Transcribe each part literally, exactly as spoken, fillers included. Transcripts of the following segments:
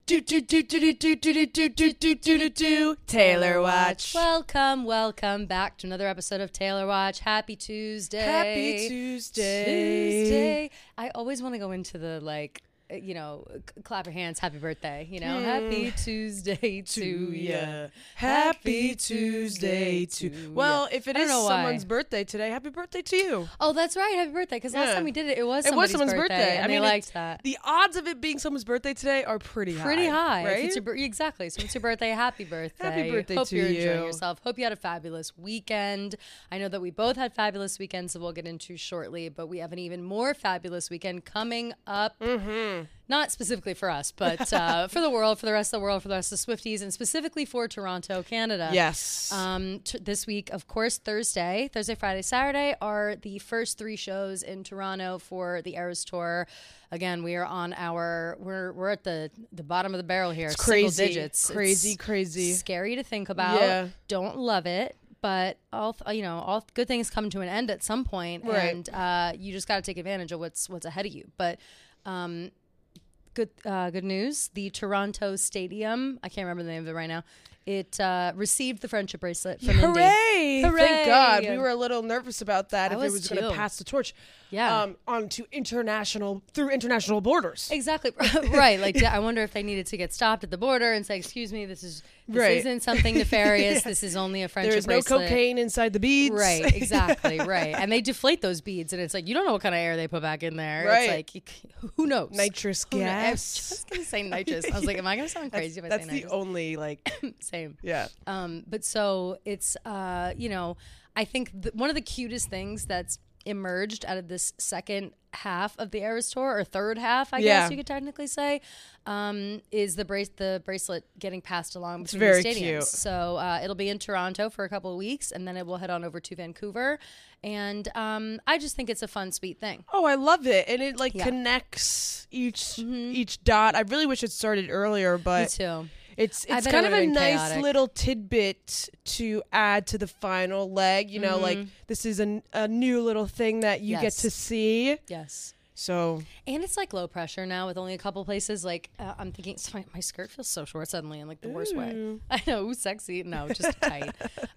Do do do do do do do do do do do do do Taylor Watch. Welcome, welcome back to another episode of Taylor Watch. Happy Tuesday. Happy Tuesday. Tuesday. I always want to go into the like, you know, c- clap your hands, happy birthday. You know, Mm. happy Tuesday to, To ya. ya. Happy Tuesday to. ya. Well, if it I don't is know why. someone's birthday today, happy birthday to you. Oh, that's right, happy birthday. Because last Yeah. time we did it, it was It was somebody's someone's birthday. And I they mean, liked it's- that. The odds of it being someone's birthday today are pretty high. Pretty high. right? If it's your, bir- exactly. So it's your birthday. Happy birthday. Happy birthday Hope to you're enjoying you. yourself. Hope you had a fabulous weekend. I know that we both had fabulous weekends, so we'll get into shortly. But we have an even more fabulous weekend coming up. Mm-hmm. Not specifically for us, but uh, for the world, for the rest of the world, for the rest of the Swifties, and specifically for Toronto, Canada. Yes. Um, t- this week, of course, Thursday, Thursday, Friday, Saturday are the first three shows in Toronto for the Eras Tour. Again, we are on our we're we're at the the bottom of the barrel here. It's Single crazy. digits. Crazy, It's crazy. Scary to think about. Yeah. Don't love it. But all th- you know, all good things come to an end at some point, Right. and uh, you just got to take advantage of what's what's ahead of you. But um, good uh, good news. The Toronto Stadium, I can't remember the name of it right now. It uh, received the friendship bracelet from Indy. Hooray! Hooray! Thank God. We were a little nervous about that I if it was was going to too. pass the torch. Yeah. Um, onto international through international borders. Exactly. Right. Like, I wonder if they needed to get stopped at the border and say, excuse me, this is this Right. isn't something nefarious. Yeah. This is only a friendship There is no bracelet. cocaine inside the beads. Right. Exactly. Right. And they deflate those beads, and it's like, you don't know what kind of air they put back in there. Right. It's like, you c- who knows? Nitrous Who kno- I was gas. just going to say nitrous. I was like, am I going to sound That's, crazy if I that's say the nitrous? only like. Same. Yeah. Um, but so it's, uh, you know, I think th- one of the cutest things that's emerged out of this second half of the Eras Tour, or third half, I Yeah. guess you could technically say, um, is the brace the bracelet getting passed along between very the stadiums. cute. So uh, it'll be in Toronto for a couple of weeks, and then it will head on over to Vancouver. And um, I just think it's a fun, sweet thing. Oh, I love it, and it like Yeah. connects each each dot. I really wish it started earlier, Me but too. it's I it's bet kind it of a would've been nice chaotic. little tidbit to add to the final leg. You know, like this is a, a new little thing that you get Yes. to see. Yes. So And it's like low pressure now with only a couple places. Like uh, I'm thinking, so my, my skirt feels so short suddenly in like the worst way. Ooh. I know, ooh, sexy. No, just tight.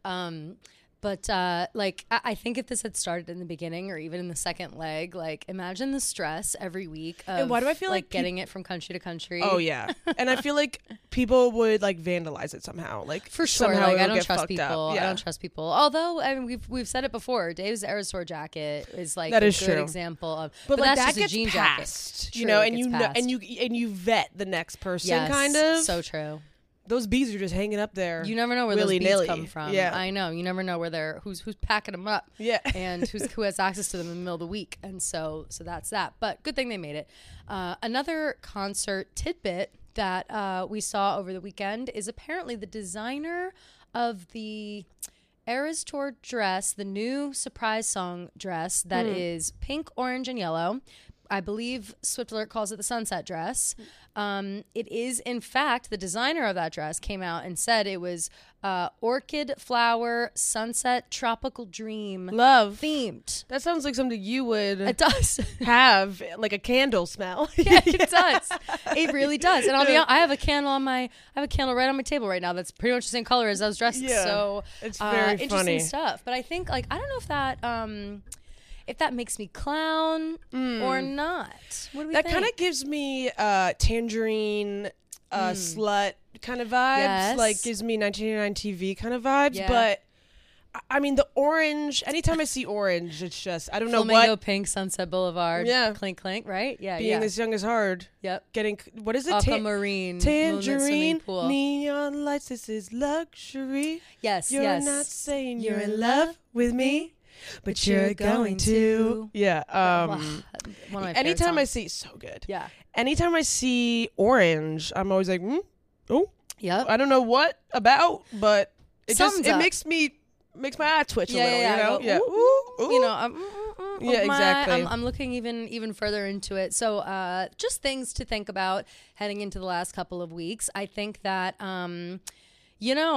Um, but uh, like I, I think if this had started in the beginning or even in the second leg, like imagine the stress every week of And why do I feel like peop- getting it from country to country? oh yeah, and I feel like people would like vandalize it somehow. Like For sure, somehow like it'll I don't get trust fucked people. up. I Yeah. don't trust people. Although I mean, we've we've said it before. Dave's Eras Tour jacket is like That a is good true. example of, But, but, like that's that just gets a jean passed, jacket, you True, know, it and gets you know, passed. and you and you vet the next person, Yes, kind of. so true. Those bees are just hanging up there. You never know where those willy-nilly. beads come from. Yeah. I know. You never know where they're who's who's packing them up. Yeah. And who's who has access to them in the middle of the week. And so so that's that. But good thing they made it. Uh, another concert tidbit that uh, we saw over the weekend is apparently the designer of the Eras Tour dress, the new surprise song dress that is pink, orange, and yellow. I believe Swift Alert calls it the sunset dress. Um, it is, in fact, the designer of that dress came out and said it was uh, orchid flower sunset tropical dream Love. themed. That sounds like something you would It does. have, like a candle smell. Yeah, it does. It really does. And I'll be honest, I have a candle on my I have a candle right on my table right now that's pretty much the same color as those dresses. Yeah, So it's uh, very interesting funny. stuff. But I think like I don't know if that um if that makes me clown or not. What do we That think? kind of gives me uh, tangerine, uh, slut kind of vibes. Yes. Like gives me nineteen eighty-nine T V kind of vibes. Yeah. But I- I mean, the orange. Anytime I see orange, it's just I don't know Flamingo what. Pink Sunset Boulevard. Yeah. Clink clink, right? Yeah, Being yeah. as young as hard. Yep. Getting what is it? Ta- Aquamarine. moonlit swimming tangerine, pool. neon lights. This is luxury. Yes, You're yes. not saying you're, You're in in love love with me, but you're going to. Yeah. Um. One of my favorite Anytime I songs. see, so good. Yeah. Anytime I see orange, I'm always like, mm, oh, Yep. I don't know what about, but it Something's just it up. makes me makes my eye twitch Yeah, a little. yeah, you know, I go, yeah. ooh, Ooh, You ooh. know, I'm, mm, mm, mm, Yeah, oh my, exactly. I'm, I'm looking even even further into it. So, uh, just things to think about heading into the last couple of weeks. I think that, um, you know,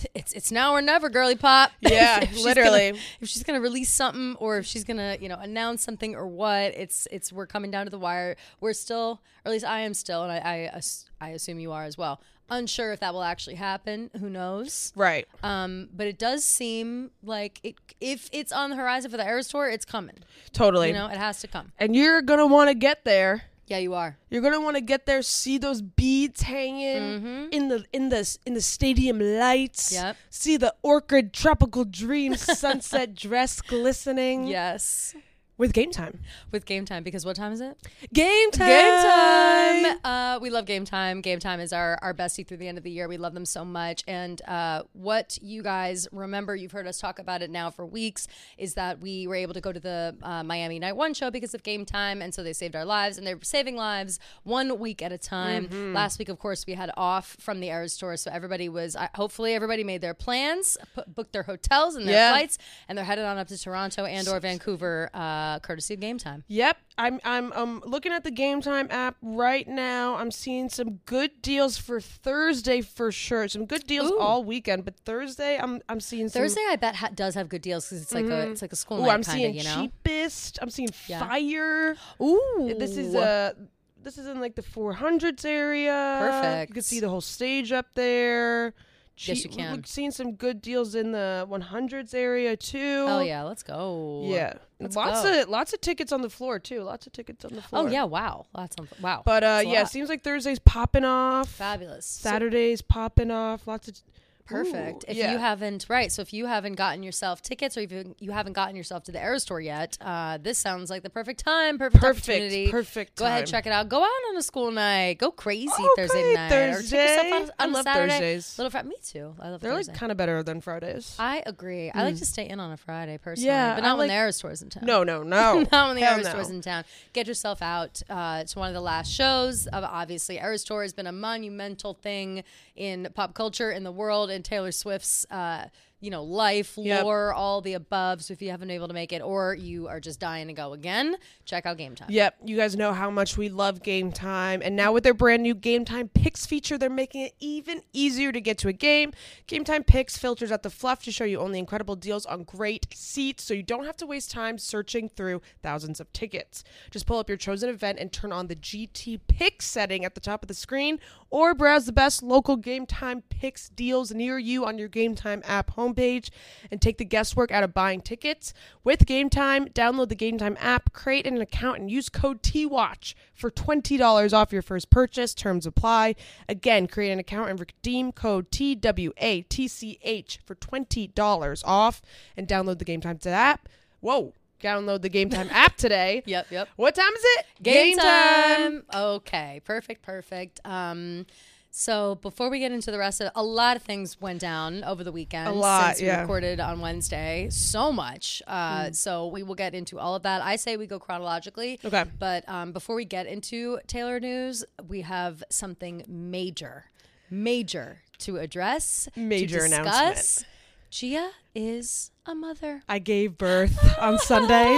it's it's now or never, girly pop. Yeah, if she's literally. Gonna, if she's gonna release something, or if she's gonna, you know, announce something, or what, it's it's we're coming down to the wire. We're still, or at least I am still, and I I, I assume you are as well, unsure if that will actually happen. Who knows? Right. Um, but it does seem like it. If it's on the horizon for the Eras Tour, it's coming. Totally. You know, it has to come. And you're gonna want to get there. Yeah, you are. You're gonna want to get there, see those beads hanging Mm-hmm. in the in the in the stadium lights. Yep. See the Orchid Tropical Dream sunset dress glistening. Yes. With Game Time. With Game Time, because what time is it? Game Time. Game Time. Uh, we love Game Time. Game Time is our, our bestie through the end of the year. We love them so much. And uh, what you guys remember, you've heard us talk about it now for weeks, is that we were able to go to the uh, Miami Night One show because of Game Time. And so they saved our lives, and they're saving lives one week at a time. Mm-hmm. Last week, of course, we had off from the Eras Tour. So everybody was, uh, hopefully everybody made their plans, put, booked their hotels and their yeah. flights, and they're headed on up to Toronto and or Vancouver, uh, courtesy of Game Time. Yep. I'm I'm um looking at the Game Time app right now. I'm seeing some good deals for Thursday for sure. Some good deals Ooh. all weekend, but Thursday I'm I'm seeing some Thursday I bet ha- does have good deals because it's like Mhm. a it's like a school Ooh, night I'm kind seeing of, you know. cheapest. I'm seeing Yeah. fire. Ooh, This is uh this is in like the four hundreds area. Perfect. You can see the whole stage up there. Yes, you Cheap- can. We've seen some good deals in the one hundreds area too. Oh yeah, let's go. Yeah. Let's lots go. of lots of tickets on the floor too. Lots of tickets on the floor. Oh yeah, wow. That's on, wow. But uh That's a yeah, lot. seems like Thursday's popping off. Fabulous. So- Saturday's popping off. Lots of Perfect. Ooh, if yeah. you haven't, right. So if you haven't gotten yourself tickets, or if you, you haven't gotten yourself to the Eras Tour yet, uh, this sounds like the perfect time, perfect, Perfect, opportunity. perfect Go ahead, time. check it out. Go out on a school night. Go crazy Oh, Thursday great, night. Thursday. Or take yourself on, I on a love Saturday. Thursdays. Little Fri- me too. I love They're Thursday. like kind of better than Fridays. I agree. I like to stay in on a Friday personally, Yeah, but I not when like- the Eras Tour's in town. no, no, no. Not when the Hell Eras no. Tour's in town. Get yourself out. Uh, it's one of the last shows. Of obviously, Eras Tour has been a monumental thing in pop culture, in the world, in Taylor Swift's, uh, you know, life, Yep. lore, all the above. So if you haven't been able to make it, or you are just dying to go again, check out Game Time. Yep, you guys know how much we love Game Time, and now with their brand new Game Time Picks feature, they're making it even easier to get to a game. Game Time Picks filters out the fluff to show you only incredible deals on great seats, so you don't have to waste time searching through thousands of tickets. Just pull up your chosen event and turn on the G T Picks setting at the top of the screen, or browse the best local Game Time Picks deals near you on your Game Time app homepage, and take the guesswork out of buying tickets. With Game Time, download the Game Time app, create an account, and use code T WATCH for twenty dollars off your first purchase. Terms apply. Again, create an account and redeem code T W A T C H for twenty dollars off, and download the Game Time app. Whoa. Download the Game Time app today. Yep, yep. What time is it? Game, time. Okay, perfect, perfect. Um, so before we get into the rest of, a lot of things went down over the weekend. A lot, since we yeah. recorded on Wednesday. So much. Uh, Mm. So we will get into all of that. I say we go chronologically. Okay. But um, before we get into Taylor news, we have something major, major to address. Major to discuss. announcement. Gia is a mother. I gave birth on Sunday.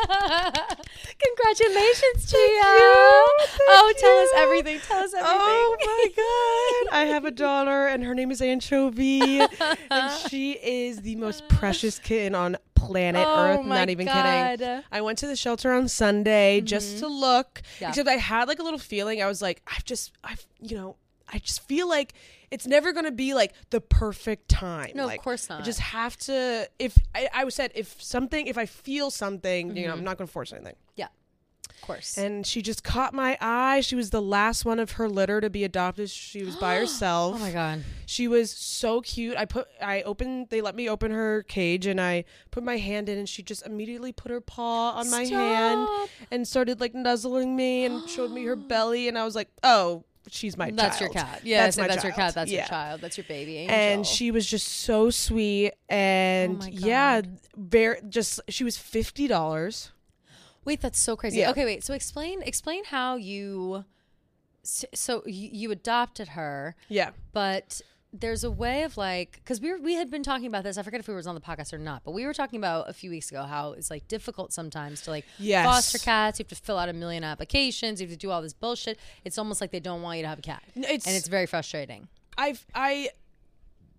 Congratulations, Gia. you, Oh, thank tell us you. everything. Tell us everything. Oh my God. I have a daughter and her name is Anchovy. And she is the most precious kitten on planet Oh Earth. my Not even God. kidding. I went to the shelter on Sunday just to look. Yeah. Except I had like a little feeling. I was like, I've just, I've, you know, I just feel like it's never going to be like the perfect time. No, of like, course not. I just have to, if I, I said, if something, if I feel something, you know, I'm not going to force anything. Yeah, of course. And she just caught my eye. She was the last one of her litter to be adopted. She was by herself. Oh my God. She was so cute. I put, I opened, they let me open her cage and I put my hand in and she just immediately put her paw on my hand Stop. and started like nuzzling me and showed me her belly. And I was like, oh, she's my That's child. your cat. Yeah, that's, that's, my that's your child. cat. That's Yeah. your child. That's your baby angel. And she was just so sweet. And Oh my yeah, God. very just, she was fifty dollars. Wait, that's so crazy. Yeah. Okay, wait. So explain explain how you so, so you, you adopted her, Yeah. but there's a way of like, because we were, we had been talking about this. I forget if we were on the podcast or not, but we were talking about a few weeks ago how it's like difficult sometimes to like Yes. foster cats. You have to fill out a million applications. You have to do all this bullshit. It's almost like they don't want you to have a cat, It's, and it's very frustrating. I've, I,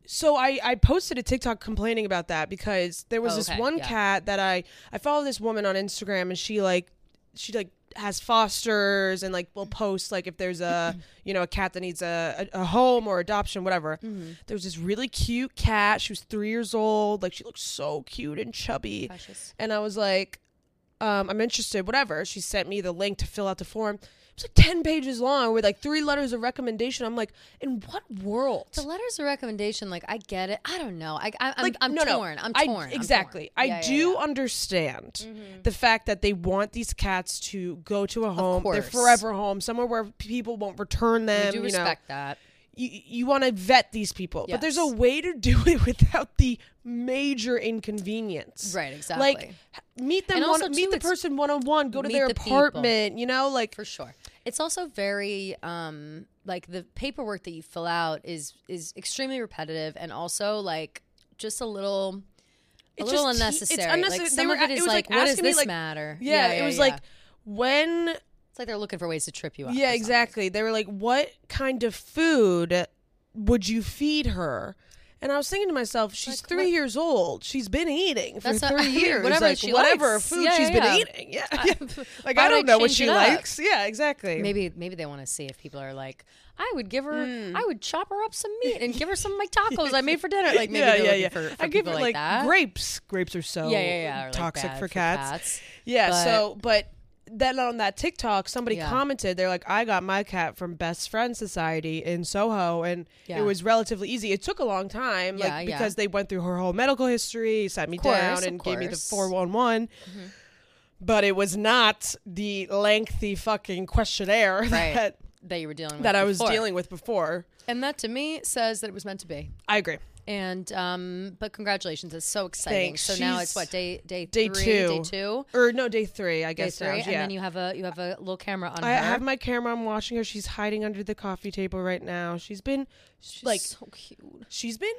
so I, I posted a TikTok complaining about that because there was Oh, this okay, one yeah. cat that I I follow this woman on Instagram, and she like she like has fosters and like will post like if there's a you know a cat that needs a, a, a home or adoption, whatever. Mm-hmm. There was this really cute cat. She was three years old. Like she looked so cute and chubby. Precious. And I was like, um, I'm interested, whatever. She sent me the link to fill out the form. It was like ten pages long with like three letters of recommendation. I'm like, in what world? The letters of recommendation, like I get it. I don't know. I, I I'm, Like, I'm no, no. torn. I'm I- torn. I'm exactly. torn. I Yeah, yeah, do yeah. understand Mhm. the fact that they want these cats to go to a home, their course. forever home, somewhere where people won't return them. I do you know, respect that. you, you want to vet these people, but there's a Yes. way to do it without the major inconvenience. Right, exactly. Like h- meet them, And one, also, meet too, the it's- person one on one, go to meet their the people. apartment. You know, like For sure. It's also very um like the paperwork that you fill out is is extremely repetitive and also like just a little a It's little just te- unnecessary. it's unnecessary. Like They some were of it a- is it was, like, like, what does asking me, this like- matter? yeah, it was like when it's like they're looking for ways to trip you up. or yeah, something. exactly. They were like, what kind of food would you feed her? And I was thinking to myself, she's Like, three what- years old. She's been eating for That's not- three years. whatever like, she whatever likes. food Yeah, she's yeah, been yeah. eating. Yeah. I- yeah. Like, Why I don't would know what change she it up? likes. Yeah, exactly. Maybe maybe they want to see if people are like, I would give her, Mm. I would chop her up some meat and give her some of my tacos I made for dinner. Like maybe yeah, they're yeah, looking yeah. for, for I give people her like, like that. grapes. Grapes are so Yeah, yeah, yeah. or, like, toxic bad for cats. cats. Yeah, But- so but then on that TikTok, somebody Yeah. commented, they're like, I got my cat from Best Friend Society in Soho, and Yeah. it was relatively easy. It took a long time, Yeah, like yeah. because they went through her whole medical history, sat me Of course, down, of and gave me the course. four one one. Mm-hmm. But it was not the lengthy fucking questionnaire Right. that That you were dealing with that I was before. dealing with before. And that to me says that it was meant to be. I agree. And um, but congratulations, it's so exciting. Thanks. So now She's- it's what day day Day three, two. day two, Or no, day three, I day guess. three, now, and yeah. then you have a you have a little camera on I her. have my camera. I'm watching her. She's hiding under the coffee table right now. She's been She's like so cute. she's been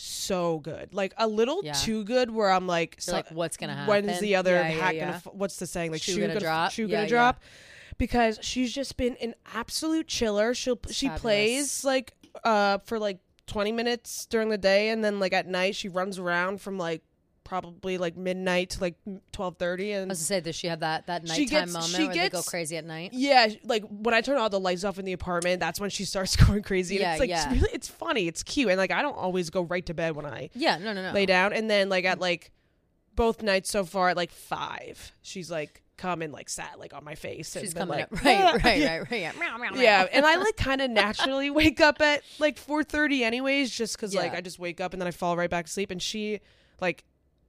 so good, like a little Yeah. too good. Where I'm like, You're so, like, what's gonna happen? when's the other Yeah, yeah, hat yeah. gonna? F- what's the saying? Like Shoe shoe, gonna gonna drop? Shoe Yeah, gonna yeah. drop? Because she's just been an absolute chiller. She'll she Fabulous. plays like uh for like twenty minutes during the day, and then like at night she runs around from like probably like midnight to like twelve thirty, I and was to say, does she have that that She nighttime gets- moment she where they go gets- crazy at night? yeah, like when I turn all the lights off in the apartment, that's when she starts going crazy. And Yeah, it's like yeah. it's really it's funny, it's cute, and like I don't always go right to bed when I Yeah, no, no, no. lay down, and then like at like both nights so far at like five, she's like come and like sat like on my face. And She's been, coming like, up. Right, "Ah." right, right, right. Yeah. Meow, meow, meow. Yeah, and I like kind of naturally wake up at like four thirty anyways, just because like Yeah. I just wake up and then I fall right back to sleep. And she like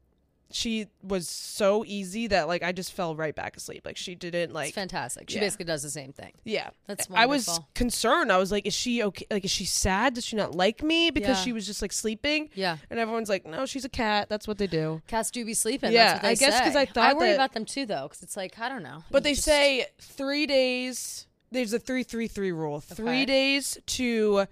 she was so easy that like I just fell right back asleep. Like she didn't like It's fantastic. She yeah. basically does the same thing. yeah. That's I was wonderful. concerned. I was like, is she okay? Like, is she sad? Does she not like me because Yeah. she was just like sleeping? Yeah. And everyone's like, no, she's a cat. That's what they do. Cats do be sleeping. Yeah, That's what they I guess 'cause say. I thought I worry that- about them too, though, because it's like I don't know. But You they just- say three days. There's a three three three rule. Okay. Three days to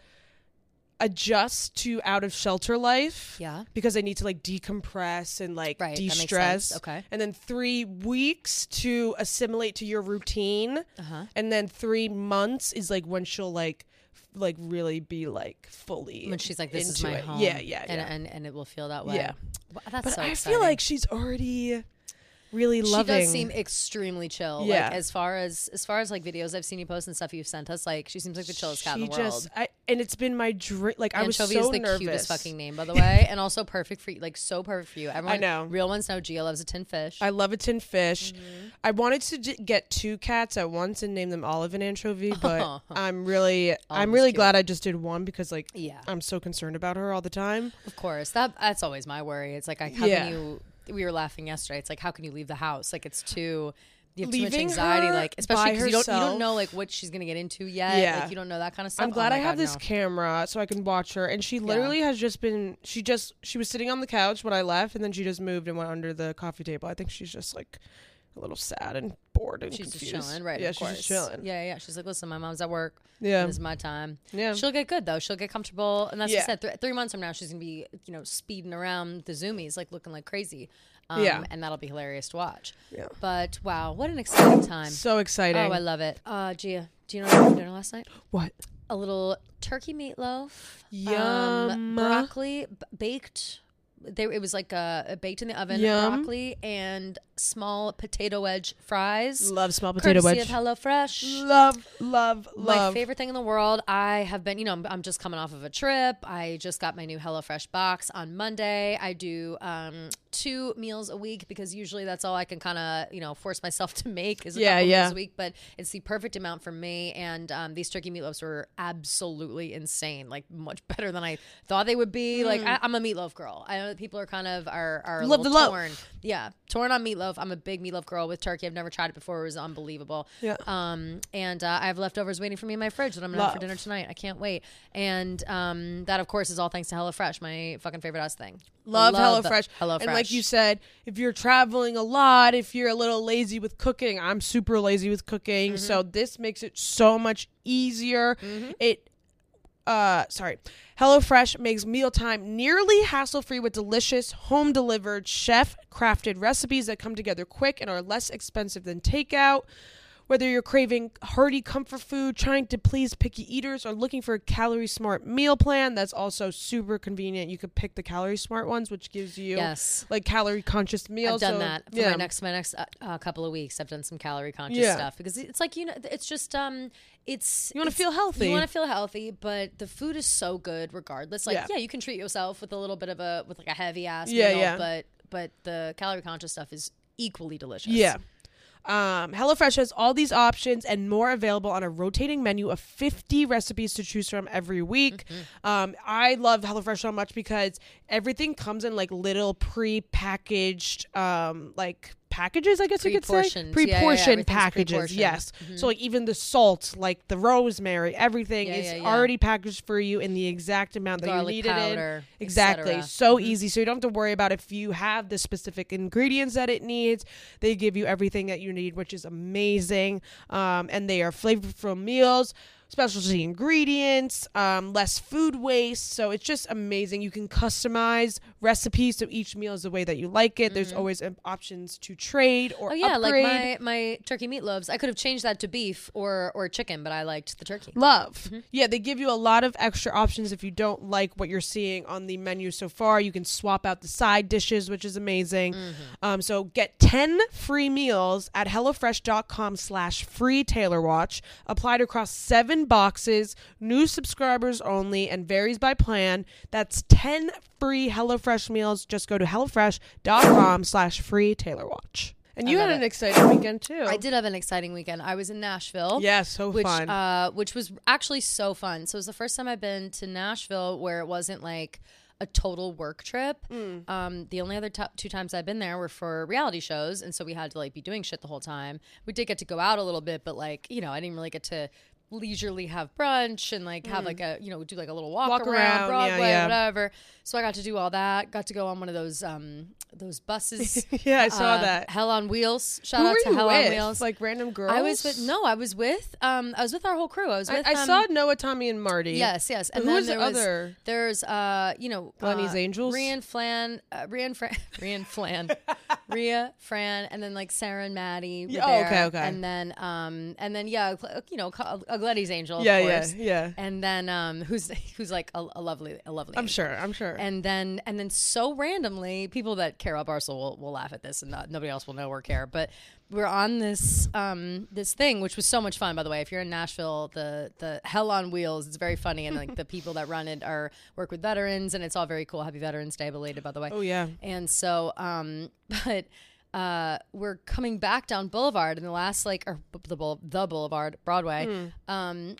adjust to out of shelter life. Yeah. Because they need to like decompress and like Right, that makes de-stress. sense. Okay. And then three weeks to assimilate to your routine. Uh huh. And then three months is like when she'll like f- like really be like fully When she's like, "This is into my it. home." Yeah, yeah, and, yeah. and and it will feel that way. Yeah. Wow, that's But so I exciting. feel like she's already really she loving. does seem extremely chill. Yeah. Like as far as as far as like videos I've seen you post and stuff you've sent us, like she seems like the chillest cat in She the world. just I and it's been my dream. Like I was Anchovy so is the nervous. cutest fucking name, by the way, and also perfect for you. Like so perfect for you. Everyone, I know. Real ones know Gia loves a tin fish. I love a tin fish. Mm-hmm. I wanted to j- get two cats at once and name them Olive and Anchovy, but I'm really, I'm Olive's really cute. glad I just did one because like yeah, I'm so concerned about her all the time. of course. That that's always my worry. It's like, I, how Yeah. can you? We were laughing yesterday. It's like, how can you leave the house? Like it's too. You have too much Leaving anxiety, her like especially by because you don't you don't herself. know like what she's gonna get into yet. Yeah. Like you don't know that kind of stuff. I'm glad oh I my have God, this no. camera so I can watch her. And she literally has just been, she just, she was sitting on the couch when I left, and then she just moved and went under the coffee table. I think she's just like a little sad and bored and She's confused. just chilling, right? Yeah, of she's course. just chilling. Yeah, yeah. She's like, listen, my mom's at work. Yeah. This is my time. Yeah. She'll get good though. She'll get comfortable, and that's what Yeah. I said. Th- three months from now, she's gonna be, you know, speeding around the zoomies, like looking like crazy. Um, Yeah. and that'll be hilarious to watch. Yeah. But wow, what an exciting time! So exciting. Oh, I love it. Uh, Gia, do you know what I had for dinner last night? What? a little turkey meatloaf, Yum. um, broccoli b- baked. They, it was like a, baked in the oven, Yum. broccoli and small potato wedge fries. Love small potato courtesy wedge. of HelloFresh. Love, love, My love. favorite thing in the world. I have been, you know, I'm, I'm just coming off of a trip. I just got my new HelloFresh box on Monday. I do um, two meals a week because usually that's all I can kind of, you know, force myself to make is a Yeah, couple yeah. meals a week. But it's the perfect amount for me. And um, these turkey meatloafs were absolutely insane, like much better than I thought they would be. Mm. Like I, I'm a meatloaf girl. I know that people are kind of are are a Love little the loaf. torn. Yeah, torn on meatloaf. I'm a big meatloaf girl with turkey. I've never tried it before. It was unbelievable. Yeah. Um, and uh, I have leftovers waiting for me in my fridge that I'm gonna have for Love. dinner tonight. I can't wait. And um, that, of course, is all thanks to HelloFresh, my fucking favorite ass thing. Love, HelloFresh. HelloFresh. And like you said, if you're traveling a lot, if you're a little lazy with cooking, I'm super lazy with cooking. Mm-hmm. So this makes it so much easier. Mm-hmm. It, uh, sorry. HelloFresh makes mealtime nearly hassle-free with delicious, home-delivered, chef-crafted recipes that come together quick and are less expensive than takeout. Whether you're craving hearty comfort food, trying to please picky eaters, or looking for a calorie-smart meal plan, that's also super convenient. You could pick the calorie-smart ones, which gives you Yes. like calorie-conscious meals. I've done So, that for yeah. my next my next uh, uh, couple of weeks. I've done some calorie conscious Yeah. stuff because it's like, you know, it's just um it's You wanna it's- feel healthy. You want to feel healthy, but the food is so good regardless. Like Yeah. yeah, you can treat yourself with a little bit of a with like a heavy ass Yeah, meal, yeah. but but the calorie conscious stuff is equally delicious. Yeah. Um, HelloFresh has all these options and more available on a rotating menu of fifty recipes to choose from every week. Mm-hmm. Um, I love HelloFresh so much because everything comes in like little pre-packaged, um, like packages, I guess you could say. Pre-portioned. Yeah, yeah, yeah. Pre-portioned Everything's packages, pre-portioned. yes. Mhm. So like even the salt, like the rosemary, everything Yeah, is yeah, yeah. already packaged for you in the exact amount that Garlic you need it in. powder, et Exactly. cetera. So Mhm. easy. So you don't have to worry about if you have the specific ingredients that it needs. They give you everything that you need, which is amazing. Um, and they are flavorful meals, specialty ingredients, um, less food waste. So it's just amazing. You can customize recipes so each meal is the way that you like it. There's always um, options to trade or Oh yeah, upgrade. like my my turkey meatloaves. I could have changed that to beef or or chicken, but I liked the turkey. Love. Mm-hmm. Yeah, they give you a lot of extra options if you don't like what you're seeing on the menu so far. You can swap out the side dishes, which is amazing. Mm-hmm. Um, so get ten free meals at HelloFresh.com slash free Taylor Watch. Applied across seven boxes, new subscribers only, and varies by plan. That's ten free HelloFresh meals. Just go to HelloFresh.com slash free Taylor Watch. And I you had love an it. exciting weekend too. I did have an exciting weekend. I was in Nashville. Yeah, so which fun. uh which was actually so fun. So it was the first time I've been to Nashville where it wasn't like a total work trip. Mm. Um, the only other t- two times I've been there were for reality shows, and so we had to like be doing shit the whole time. We did get to go out a little bit, but like, you know, I didn't really get to leisurely have brunch and like have like a, you know, do like a little walk, Walk around, around, yeah, Broadway, yeah. whatever. So I got to do all that. Got to go on one of those um those buses. Yeah, I saw uh, that. Hell on Wheels. Shout Who out were to you Hell with? on Wheels. Like random girls? I was with no, I was with um I was with our whole crew. I was I, with I um, saw Noah, Tommy, and Marty. Yes, yes. But And who then was the there was other? there's uh you know Glenny's uh, Angels? Rian Flan, uh, Rian Fran, Rian Flan, Rhea Fran, and then like Sarah and Maddie. Were Yeah, oh, there. okay, okay. And then um and then yeah, you know, a Glenny's Angel. Of Yeah, course. yeah, yeah. And then um who's who's like a, a lovely a lovely. I'm angel. sure. I'm sure. And then and then so randomly, people that care about Barstool will, will laugh at this, and not, nobody else will know or care. But we're on this um this thing, which was so much fun, by the way. If you're in Nashville, the the Hell on Wheels, it's very funny, and like the people that run it are work with veterans, and it's all very cool. Happy Veterans Day, belated, by the way. oh yeah. And so, um, but uh, we're coming back down Boulevard in the last like or the boul- the Boulevard Broadway. Hmm. Um,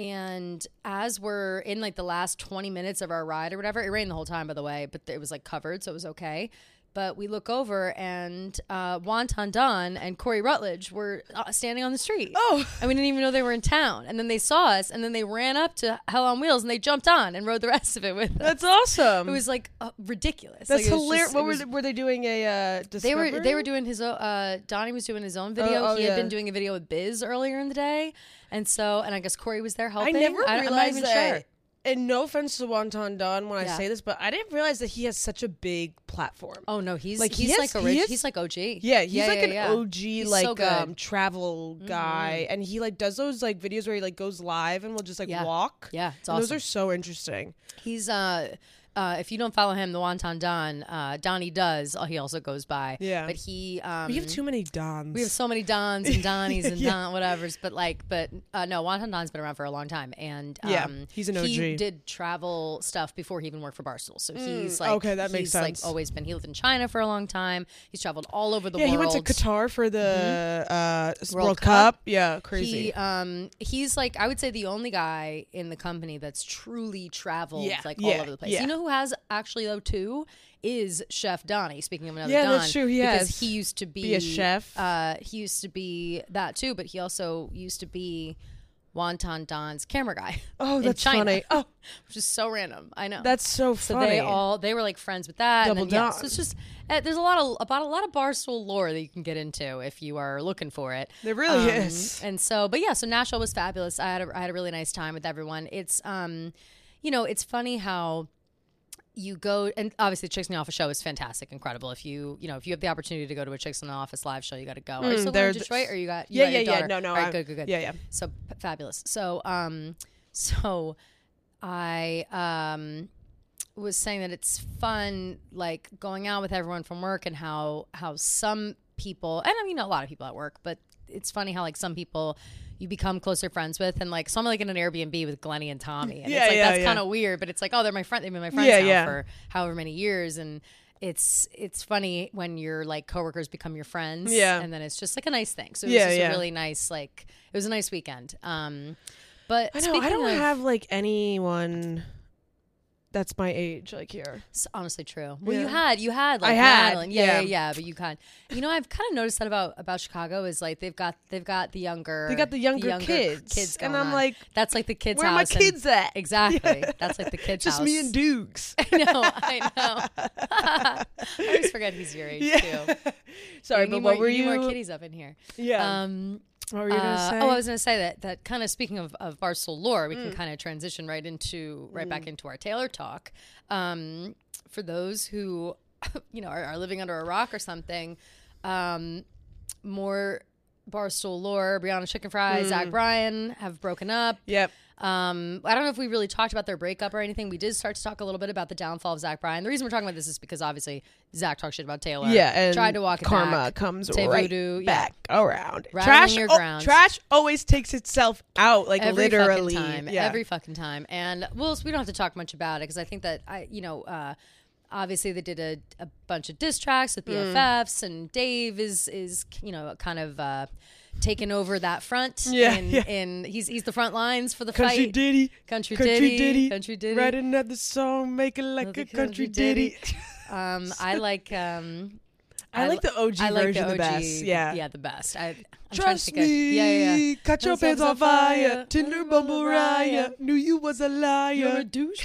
and as we're in like the last twenty minutes of our ride or whatever, it rained the whole time, by the way, but it was like covered, so it was okay. But we look over and uh, Wonton Don and Corey Rutledge were uh, standing on the street. Oh. And we didn't even know they were in town. And then they saw us, and then they ran up to Hell on Wheels, and they jumped on and rode the rest of it with us. That's awesome. It was like uh, ridiculous. That's like, it was hilarious. just- What it were was- they, were they doing a uh, they were Discovery? they were doing his own. Uh, Donnie was doing his own video. Oh, oh, he had yeah. been doing a video with Biz earlier in the day, and so and I guess Corey was there I helping. never I, I'm not realized even that sure. and no offense to Wonton Don when Yeah. I say this, but I didn't realize that he has such a big platform. Oh no, he's Like, like he he's has- like he orig- has- he's like O G. Yeah, he's like yeah, an yeah. O G He's like so good. um travel guy, Mm-hmm. and he like does those like videos where he like goes live and will just like Yeah. walk. Yeah, it's And awesome. Those are so interesting. He's uh uh if you don't follow him, the Wonton Don, uh Donnie does. uh, He also goes by. Yeah. But he um We have too many Dons. we have so many Dons and Donnies and Yeah. Don whatever's, but like, but uh, no, Wonton Don's been around for a long time, and um, Yeah, he's an O G. He did travel stuff before he even worked for Barstool, so he's like, okay, that makes he's, like sense. always been. He lived in China for a long time. He's traveled all over the yeah, world. he went to Qatar for the uh, s- World World, Cup. Cup. Yeah, crazy. He um he's like, I would say the only guy in the company that's truly traveled Yeah, like yeah, all over the place. yeah. You know who has actually though too is Chef Donnie. Speaking of another Yeah, Don, that's true, he because has. he used to be, Be a chef. Uh, he used to be that too, but he also used to be Wonton Don's camera guy. oh, in that's China, funny. Oh, which is so random. I know. that's so So funny. they all they were like friends with that. Double and then, yeah, Don. so it's just uh, there's a lot of about a lot of Barstool lore that you can get into if you are looking for it. There really Um, is. And so, but yeah, so Nashville was fabulous. I had a, I had a really nice time with everyone. It's um, you know, it's funny how you go, and obviously Chicks in the Office show is fantastic, incredible. If you you know if you have the opportunity to go to a Chicks in the Office live show, you got to go. Are you Mm, still they're going to the- Detroit, or you got you Yeah, got yeah, your yeah. daughter? No, no, All right, I'm- good, good, good. yeah, yeah. So p- fabulous. So um, so I um was saying that it's fun, like going out with everyone from work, and how how some people, and I mean a lot of people at work, but it's funny how like some people you become closer friends with, and like so I'm like in an Airbnb with Glennie and Tommy, and Yeah, it's like yeah, that's yeah. kind of weird, but it's like, oh, they're my friend, they've been my friends Yeah, now yeah. for however many years, and it's it's funny when your like coworkers become your friends, Yeah. and then it's just like a nice thing. So it was Yeah, just yeah. a really nice, like it was a nice weekend. Um, but I know. speaking I don't of, have like anyone that's my age like here. It's honestly true. Well, you Yeah. had you had like I had, Madeline. Yeah, yeah, yeah. yeah. But you kind, you know, I've kind of noticed that about about Chicago is like they've got they've got the younger They got the younger kids. kids And going I'm on. like, that's like the kids' Where are my house. and- kids at? Exactly. That's like the kids' Just house. me and Dukes. I know. I know. I always forget he's your age Yeah. too. Sorry, You but need what more, were you? you? Need more kitties up in here. Yeah. Um, what were you gonna uh, say? Oh, I was going to say that that kind of speaking of, of Barstool lore, we Mm. can kind of transition right into right back into our Taylor talk. Um, for those who, you know, are, are living under a rock or something, um, more Barstool lore. Brianna Chicken Fry, Mm. Zach Bryan have broken up. Yep. Um, I don't know if we really talked about their breakup or anything. We did start to talk a little bit about the downfall of Zach Bryan. The reason we're talking about this is because obviously Zach talked shit about Taylor. Yeah, and tried to walk it karma back. comes Tay right voodoo, yeah. back around. Rattling Trash, your oh, ground. trash always takes itself out, like every literally. fucking time. Yeah. Every fucking time. And well, we don't have to talk much about it because I think that I, you know, uh, obviously they did a, a bunch of diss tracks with B F Fs, and Dave is is you know kind of uh, taking over that front. Yeah, in, yeah. in he's he's the front lines for the Country fight. ditty, Country, country ditty, ditty, country ditty. write another song, make it like Another a country country ditty. Um, I like. Um, I like the O G I like version the, the O G, best. Yeah. yeah, the best. I, I'm trying to Trust think of, me, yeah, yeah, yeah. catch your pants on fire, Tinder Bumble Raya, knew you was a liar. You're a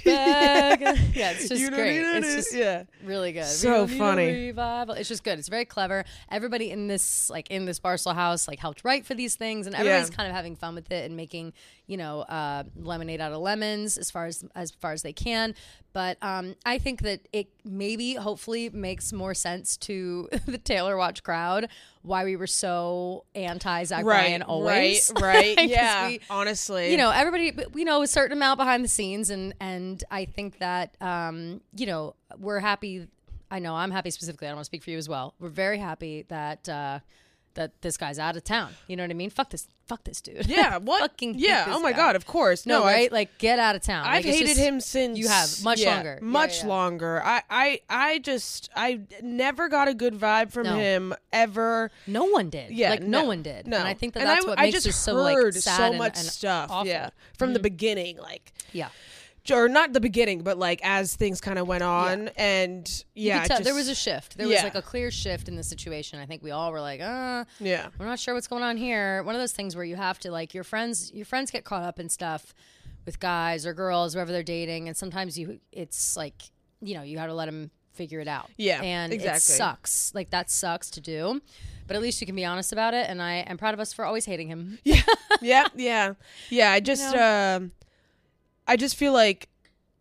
douchebag. Yeah, it's just You know great. what it It's is? just yeah. really good. So We don't need a funny. revival. It's just good. It's very clever. Everybody in this, like in this Barstool house, like helped write for these things, and everybody's Yeah. kind of having fun with it and making, you know, uh, lemonade out of lemons as far as as far as they can. But um, I think that it maybe, hopefully, makes more sense to the Taylor Watch crowd why we were so anti Zach Right, Bryan always. right, right. 'Cause Yeah, we- honestly. you know, everybody, we know a certain amount behind the scenes, and and I think that um, you know, we're happy. I know I'm happy specifically. I don't want to speak for you as well. We're very happy that uh, that this guy's out of town. You know what I mean? Fuck this, fuck this dude. Yeah, what? Fucking fuck yeah, this oh my guy. God, of course. No, No, I've- right? Like, get out of town. I've Like, it's hated just- him since you have much yeah, longer, Yeah, much yeah. longer. I, I, I just, I never got a good vibe from No. him ever. No one did. Yeah, like no, no, one did. No, and I think that And that's I, what I makes just this so heard like sad so and- much and stuff. awful. Yeah, from the beginning, like Yeah. or not the beginning, but like as things kind of went on, and You yeah, could tell just- there was a shift. There was yeah. like a clear shift in the situation. I think we all were like, uh, yeah. we're not sure what's going on here. One of those things where you have to like your friends, your friends get caught up in stuff with guys or girls, whoever they're dating, and sometimes you, it's like, you know, you got to let them figure it out. Yeah, and it exactly. sucks. Like that sucks to do, but at least you can be honest about it. And I am proud of us for always hating him. Yeah, yeah, yeah, yeah. I just, know? um, I just feel like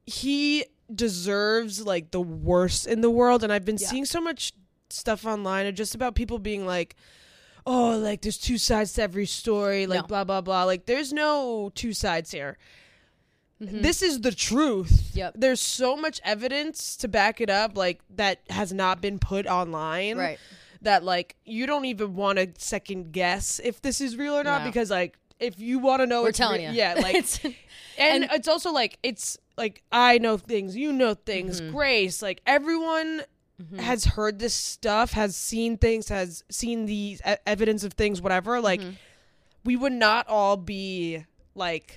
he deserves like the worst in the world. And I've been Yeah. seeing so much stuff online and just about people being like, oh, like there's two sides to every story, like No. blah, blah, blah. Like there's no two sides here. Mhm. This is the truth. Yep. There's so much evidence to back it up, like that has not been put online. Right. That like you don't even want to second guess if this is real or not, No. because like if you want to know, We're it's telling real, you. yeah, like, It's- and, and- it's also like it's like I know things, you know things, Mhm. Grace, like everyone Mhm. has heard this stuff, has seen things, has seen the e- evidence of things, whatever. Like Mhm. we would not all be like.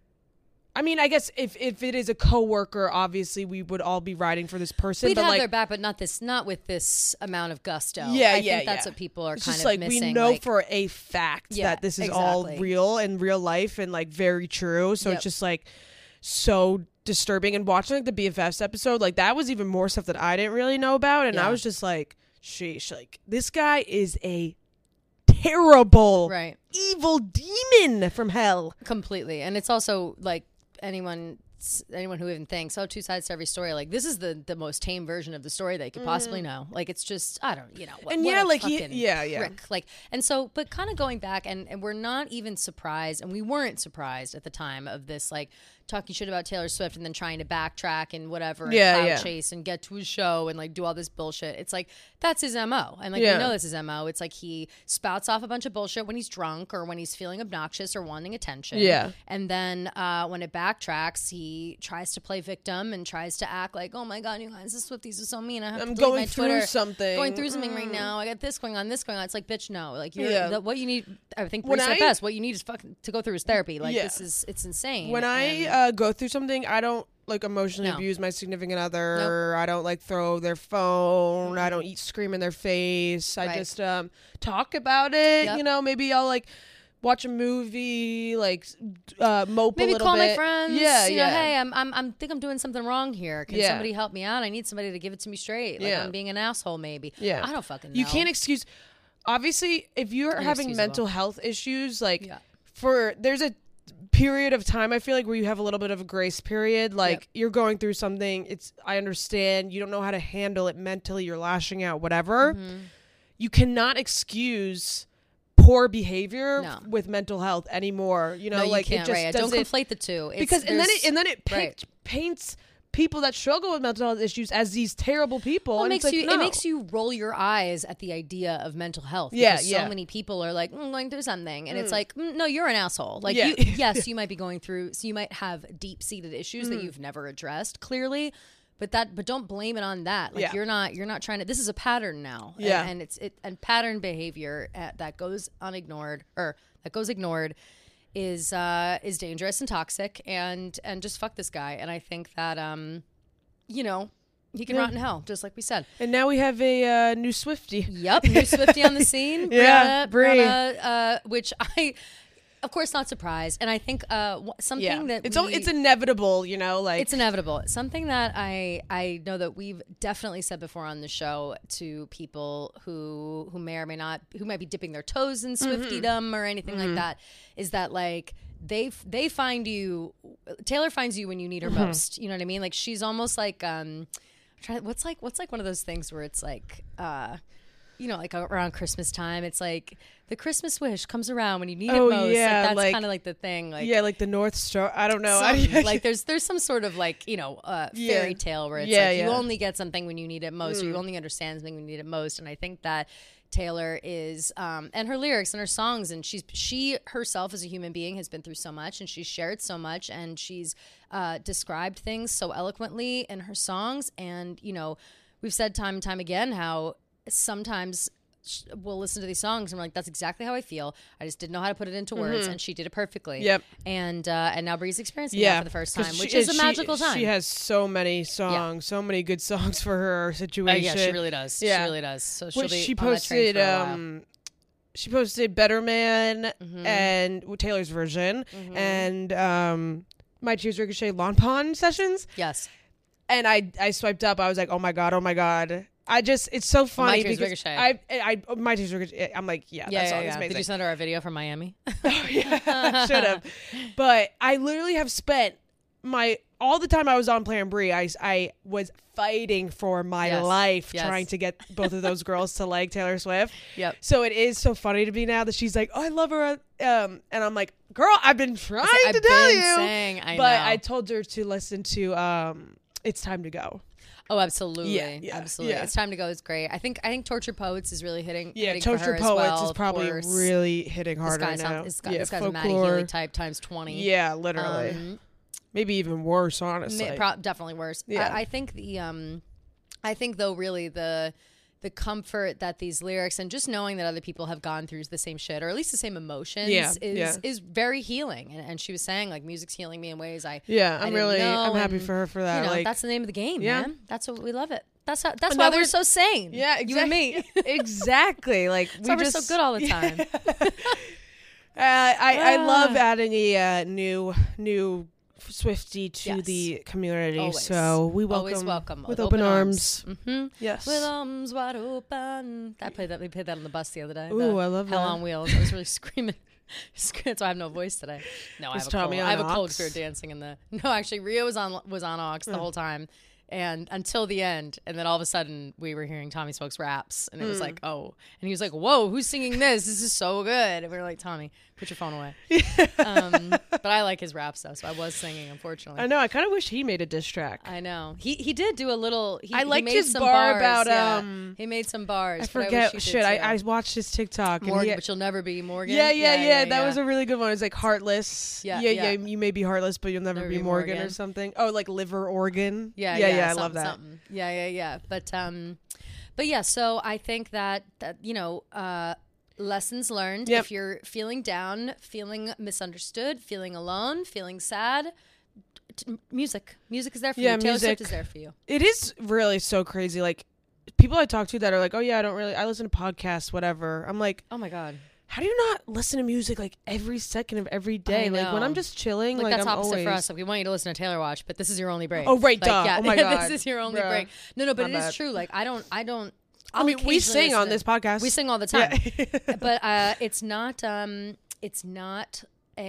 I mean, I guess if, if it is a coworker, obviously we would all be riding for this person. We'd but have like, their back, but not this, not with this amount of gusto. Yeah, I yeah, think that's yeah. what people are it's kind just of like missing. we know like, for a fact Yeah, that this is all exactly. real in real life and like very true. So Yep. it's just like so disturbing. And watching like the B F Fs episode, like that was even more stuff that I didn't really know about. And I Yeah. was just like, sheesh, like this guy is a terrible, right. evil demon from hell. Completely. And it's also like anyone anyone who even thinks, oh, two sides to every story, like this is the the most tame version of the story they could possibly know. Like it's just I don't you know what, And what yeah, a like he- fucking yeah, yeah. prick. Like and so but kind of going back and and we're not even surprised, and we weren't surprised at the time of this like talking shit about Taylor Swift and then trying to backtrack and whatever and Yeah, clout yeah. chase and get to his show and like do all this bullshit. It's like that's his M O. And like Yeah. we know this is M O. It's like he spouts off a bunch of bullshit when he's drunk or when he's feeling obnoxious or wanting attention. Yeah. And then uh, when it backtracks, he tries to play victim and tries to act like, oh my God, you guys, the Swifties are so mean. I have I'm to delete going my through Twitter. something. Going through something right Mm. now. I got this going on, this going on. It's like, bitch, no. Like, you're, Yeah. the, what you need, I think When Bruce said I- it best, what you need is fucking to go through is therapy. Like, Yeah. this is, it's insane. When I And- uh, go through something, I don't like emotionally No. abuse my significant other. I don't like throw their phone. I don't eat scream in their face. I Right. just um, talk about it. Yep. You know, maybe I'll like watch a movie, like uh, mope Maybe a little call bit. my friends. Yeah, you yeah. know, hey, I'm, I'm, I'm think I'm doing something wrong here. Can Yeah. somebody help me out? I need somebody to give it to me straight. Like Yeah. I'm being an asshole, maybe. Yeah. I don't fucking know. You can't excuse. Obviously, if you're having Inexcusable. mental health issues, like Yeah. for there's a period of time I feel like where you have a little bit of a grace period. Like Yep. you're going through something. It's I understand you don't know how to handle it mentally. You're lashing out, whatever. Mm-hmm. You cannot excuse poor behavior No. with mental health anymore. You know, No, you like can't. it just right. Don't doesn't conflate the two. It's, because and then there's- it and then it right. paint, paints people that struggle with mental health issues as these terrible people. Well, it and makes it's like, you no. it makes you roll your eyes at the idea of mental health. Yeah, because yeah. So many people are like mm, going through something, and it's like, mm, no, you're an asshole. Like, Yeah. you, yes, you might be going through. So you might have deep seated issues Mm. that you've never addressed clearly, but that but don't blame it on that. Like Yeah. you're not you're not trying to. This is a pattern now. and- Yeah. and, it's it and pattern behavior uh, that goes unignored or that goes ignored. Is uh, is dangerous and toxic, and and just fuck this guy. And I think that um, you know, he can Yeah. rot in hell, just like we said. And now we have a uh, new Swiftie. Yep, new Swiftie on the scene. Yeah, Brianna, Brie. Brianna, uh, which I, of course, not surprised. And I think uh, wh- something Yeah, that it's we, o- it's inevitable. You know, like it's inevitable. Something that I I know that we've definitely said before on the show to people who who may or may not who might be dipping their toes in Swiftiedom or anything like that is that like they f- they find you Taylor finds you when you need her most. You know what I mean? Like she's almost like um I'm trying what's like what's like one of those things where it's like uh you know, like around Christmas time, it's like the Christmas wish comes around when you need Oh, it most. yeah, like that's like- kind of like the thing. Like yeah, like the North Star. I don't know. some- I, like there's there's some sort of like you know uh, Yeah. fairy tale where it's Yeah, like you yeah. Mm. only get something when you need it most, or you only understand something when you need it most. And I think that Taylor is um, and her lyrics and her songs, and she's she herself as a human being has been through so much, and she's shared so much, and she's uh, described things so eloquently in her songs. And you know, we've said time and time again how sometimes sh- we'll listen to these songs and we're like, that's exactly how I feel. I just didn't know how to put it into words, and she did it perfectly. Mm-hmm. Yep. And uh, and now Bree's experiencing yeah, that for the first 'cause time, she- which is a she- magical time. She has so many songs, so many good songs for her Uh, situation. yeah, she really does. Yeah. She really does. So she'll Which be she on that train posted. for a while. Um, she posted Better Man Mm-hmm. and Taylor's version and um, My Tears Ricochet Lawn Pond sessions. Yes. And I I swiped up. I was like, oh my god, oh my god. I just it's so funny Tears because Ricochet. I I My Tears Ricochet. I'm like, yeah, Yeah, that yeah, song is yeah. amazing. Did you send her a video from Miami? yeah, should have. But I literally have spent my all the time I was on Plan Brie, I, I was fighting for my Yes. life Yes. trying to get both of those girls to like Taylor Swift. Yep. So it is so funny to me now that she's like, oh, I love her. Um, and I'm like, girl, I've been trying I've to tell been you. saying, I but know. I told her to listen to um, It's Time to Go. Oh, absolutely. Yeah, yeah, absolutely. yeah. It's Time to Go is great. I think I think Tortured Poets is really hitting. Yeah, hitting for Tortured her as Poets well, is of probably course. really hitting This hard guy right sounds, now. this guy, yeah, this guy's a Maddie folklore. Healy type times twenty. Yeah, literally. Um, Maybe even worse, honestly. Ma- pro- definitely worse. Yeah. I, I think the um, I think though really the the comfort that these lyrics and just knowing that other people have gone through the same shit or at least the same emotions Yeah, is yeah. is very healing. And, and she was saying like music's healing me in ways I Yeah, I I'm didn't really, know, I'm happy and, for her for that. You know, like, that's the name of the game, Yeah. man. That's what we love it. That's how, that's why Another- we're so sane. yeah, You and me. exactly. Like That's we why we're just so good all the time. Uh, I I love Ah. adding a uh, new new Swiftie to Yes. the community. Always. So we welcome, Always welcome with open, arms. hmm Yes. With arms wide open. I played that. We played that on the bus the other day. Ooh, the I love Hell that. on Wheels. I was really screaming. Screaming, so I have no voice today. No, I Is have a cold. Tommy I have on a cold aux? because we were dancing in the. No, actually, Rio was on was on aux the whole time, and until the end, and then all of a sudden we were hearing Tommy Smokes raps, and it Hmm. was like, oh, and he was like, whoa, who's singing this? This is so good. And we were like, Tommy, put your phone away. um, but I like his raps though, so I was singing, unfortunately. I know. I kind of wish he made a diss track. I know. He he did do a little. He, I he liked made his some bar bars, about, yeah. um, He made some bars. I but wish forget you did shit. I, too. I watched his TikTok. and Morgan, he- but you'll never be Morgan. yeah, yeah, yeah, That yeah. was a really good one. It's like heartless. Yeah, yeah, yeah. You may be heartless, but you'll never, Never be, be Morgan, Morgan. or something. Oh, like liver organ. Yeah, yeah, yeah. yeah I something, love that. Something. Yeah, yeah, yeah. But um, but yeah. So I think that that you know, uh, lessons learned. Yep. If you're feeling down, feeling misunderstood, feeling alone, feeling sad, t- music, music is there for Yeah, you. Taylor music. Swift is there for you. It is really so crazy. Like people I talk to that are like, oh yeah, I don't really, I listen to podcasts, whatever. I'm like, Oh my god. how do you not listen to music like every second of every day? I Like when know. I'm just chilling, Like, like, that's I'm opposite always. for us. Like we want you to listen to Taylor Watch, but this is your only break. Oh, right, Like, duh. yeah, Oh my God. this is your only Bruh. break. No, no, but My it is bad. true. Like I don't, I don't. I I'll mean, we occasionally sing on listen this to- podcast. We sing all the time, Yeah. but uh, it's not. Um, it's not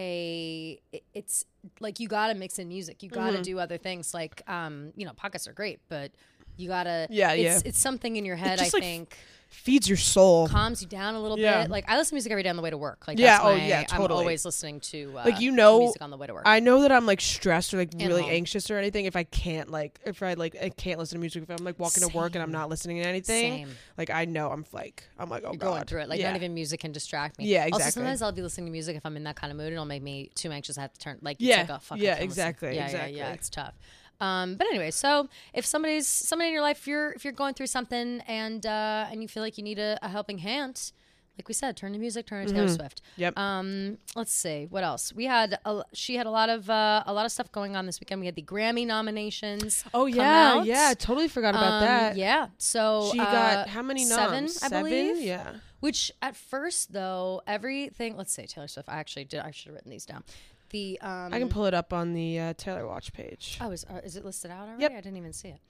a. it- It's like you gotta mix in music. You gotta Mhm. do other things. Like um, you know, podcasts are great, but you gotta. Yeah, it's, yeah. It's something in your head. I just, like, think. Feeds your soul. Calms you down a little Yeah. bit. Like I listen to music every day on the way to work. Like Yeah, that's oh, my, yeah, totally. I'm always listening to uh, Like, you know, music on the way to work. I know that I'm like stressed or like And really home. anxious or anything if I can't like if I like I can't listen to music if I'm like walking to work and I'm Same. not listening to anything. Same. Like I know I'm like I'm like oh You're god. going through it. Like yeah. not even music can distract me. Yeah, Also, exactly. sometimes I'll be listening to music if I'm in that kind of mood, and it'll make me too anxious. I have to turn like Yeah, it's like a fuck. I yeah, can't listen. exactly, Yeah, exactly. yeah, yeah. It's tough. Um, but anyway, so if somebody's somebody in your life, if you're if you're going through something and uh, and you feel like you need a, a helping hand, like we said, turn to music, turn to Taylor Swift. Yep. Um, let's see what else we had. A, she had a lot of uh, a lot of stuff going on this weekend. We had the Grammy nominations. Oh come yeah, out. yeah. I totally forgot about Um, that. Yeah. So She uh, got how many seven, noms? I believe. Yeah. Which at first though, everything. Let's say Taylor Swift. I actually did. I should have written these down. The um, I can pull it up on the uh, Taylor Watch page. Oh, is uh, is it listed out already? Yep. I didn't even see it.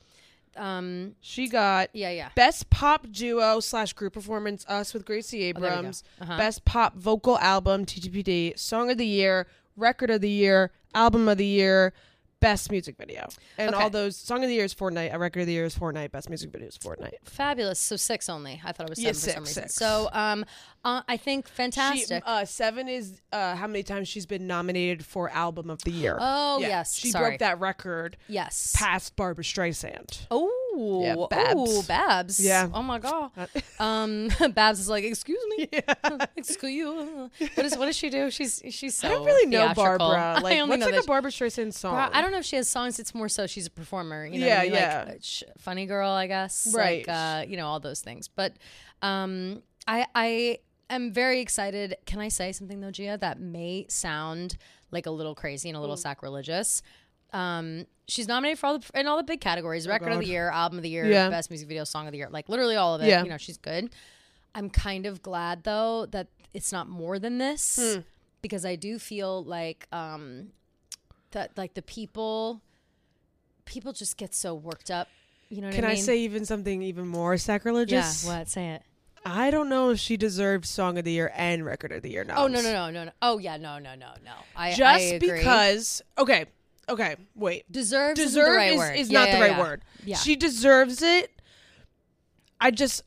Um. She got Yeah. Yeah. Best Pop Duo slash Group Performance, Us with Gracie Oh, there we go. Abrams. Uh-huh. Best Pop Vocal Album, T T P D. Song of the Year, Record of the Year, Album of the Year, Best Music Video. And Okay. all those, Song of the Year is Fortnite, a Record of the Year is Fortnite, Best Music Video is Fortnite. Fabulous. So six only. I thought it was Yeah, seven for some six, reason. six. So um, uh, I think fantastic. She, uh, seven is uh, how many times she's been nominated for Album of the Year. Oh, Yeah. yes. She Sorry. broke that record yes. past Barbara Streisand. Oh, Yeah, Babs. oh, Babs. Yeah. Oh my god. Um, Babs is like, excuse me, Yeah. excuse you. What is what does she do? She's she's so. I don't really know theatrical. Barbara. Like, I only what's know like that a Barbara Streisand song? Bra- I don't know if she has songs. It's more so she's a performer. You know Yeah, what I mean? yeah. Like, uh, sh- funny girl, I guess. Right. Like, uh, you know, all those things. But um, I I am very excited. Can I say something though, Gia? That may sound like a little crazy and a little Mm. sacrilegious. Um, she's nominated for all the in all the big categories: record of God. the year, album of the year, Yeah. best music video, song of the year. Like literally all of it. Yeah. You know, she's good. I'm kind of glad though that it's not more than this Hmm. because I do feel like um, that like the people people just get so worked up. You know what Can I I mean? say even something even more yeah, sacrilegious? what? Say it. I don't know if she deserves Song of the Year and Record of the Year noms. Oh no no no no no. Oh yeah no no no no. I Just I agree. because, okay, okay, wait. Deserves isn't Deserve the right is, word. is Yeah, not yeah, the right yeah. word. Yeah. She deserves it. I just,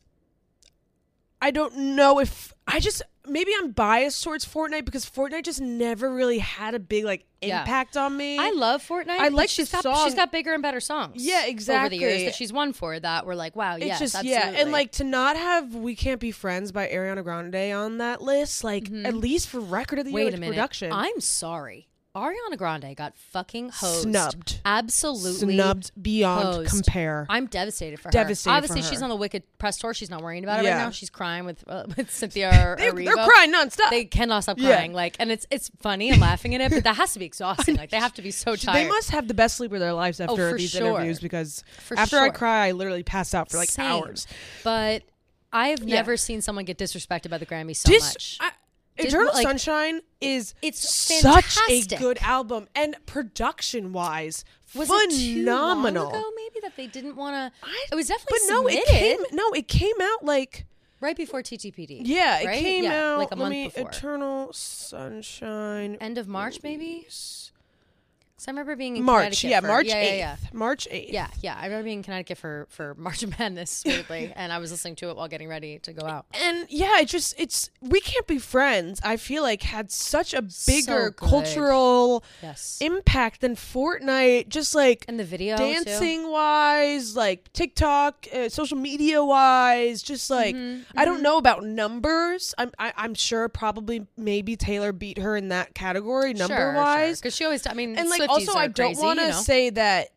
I don't know if, I just, maybe I'm biased towards Fortnite because Fortnite just never really had a big like Yeah. impact on me. I love Fortnite. I but like she's the got song. she's got bigger and better songs. Yeah, Over the years exactly. that she's won for that we're like, wow, It's yes, just absolutely. yeah, and like to not have "We Can't Be Friends" by Ariana Grande on that list, like at least for record of the year, wait like, a minute, production, I'm sorry. Ariana Grande got fucking hosed. Snubbed. Absolutely snubbed beyond hosed. compare. I'm devastated for her. Devastated for Obviously, she's her. on the Wicked press tour. She's not worrying about it Yeah. right now. She's crying with uh, with Cynthia They, Erivo. they're crying nonstop. They cannot stop Yeah. crying. Like, and it's it's funny and laughing at it, but that has to be exhausting. Like, they have to be so tired. They must have the best sleep of their lives after for these sure. interviews because For after I sure. cry, I literally pass out for like Same. hours. But I've Yeah. never seen someone get disrespected by the Grammys so Dis- much. I- Did- Eternal like, Sunshine is it's such fantastic. a good album, and production wise, Was phenomenal. it too long ago, maybe, that they didn't want to? I- It was but definitely no, submitted it came no, it came out like right before T T P D. yeah, it right? came Yeah, out like a let month me, before. Eternal Sunshine, End of March, maybe. Because I remember being in March, Connecticut yeah, for- March yeah, eighth, yeah, yeah. March eighth. Yeah, yeah. I remember being in Connecticut for, for March of Madness, weirdly, and I was listening to it while getting ready to go out. And yeah, it just it's We Can't Be Friends, I feel like had such a bigger good. cultural Yes. impact than Fortnite, just like And the video, dancing wise, like TikTok, uh, social media wise, just like Mm-hmm, I don't know about numbers. I'm I, I'm sure probably maybe Taylor beat her in that category too. number wise. Because she always, I mean, And like Swifties also are I don't crazy, want to you know? say that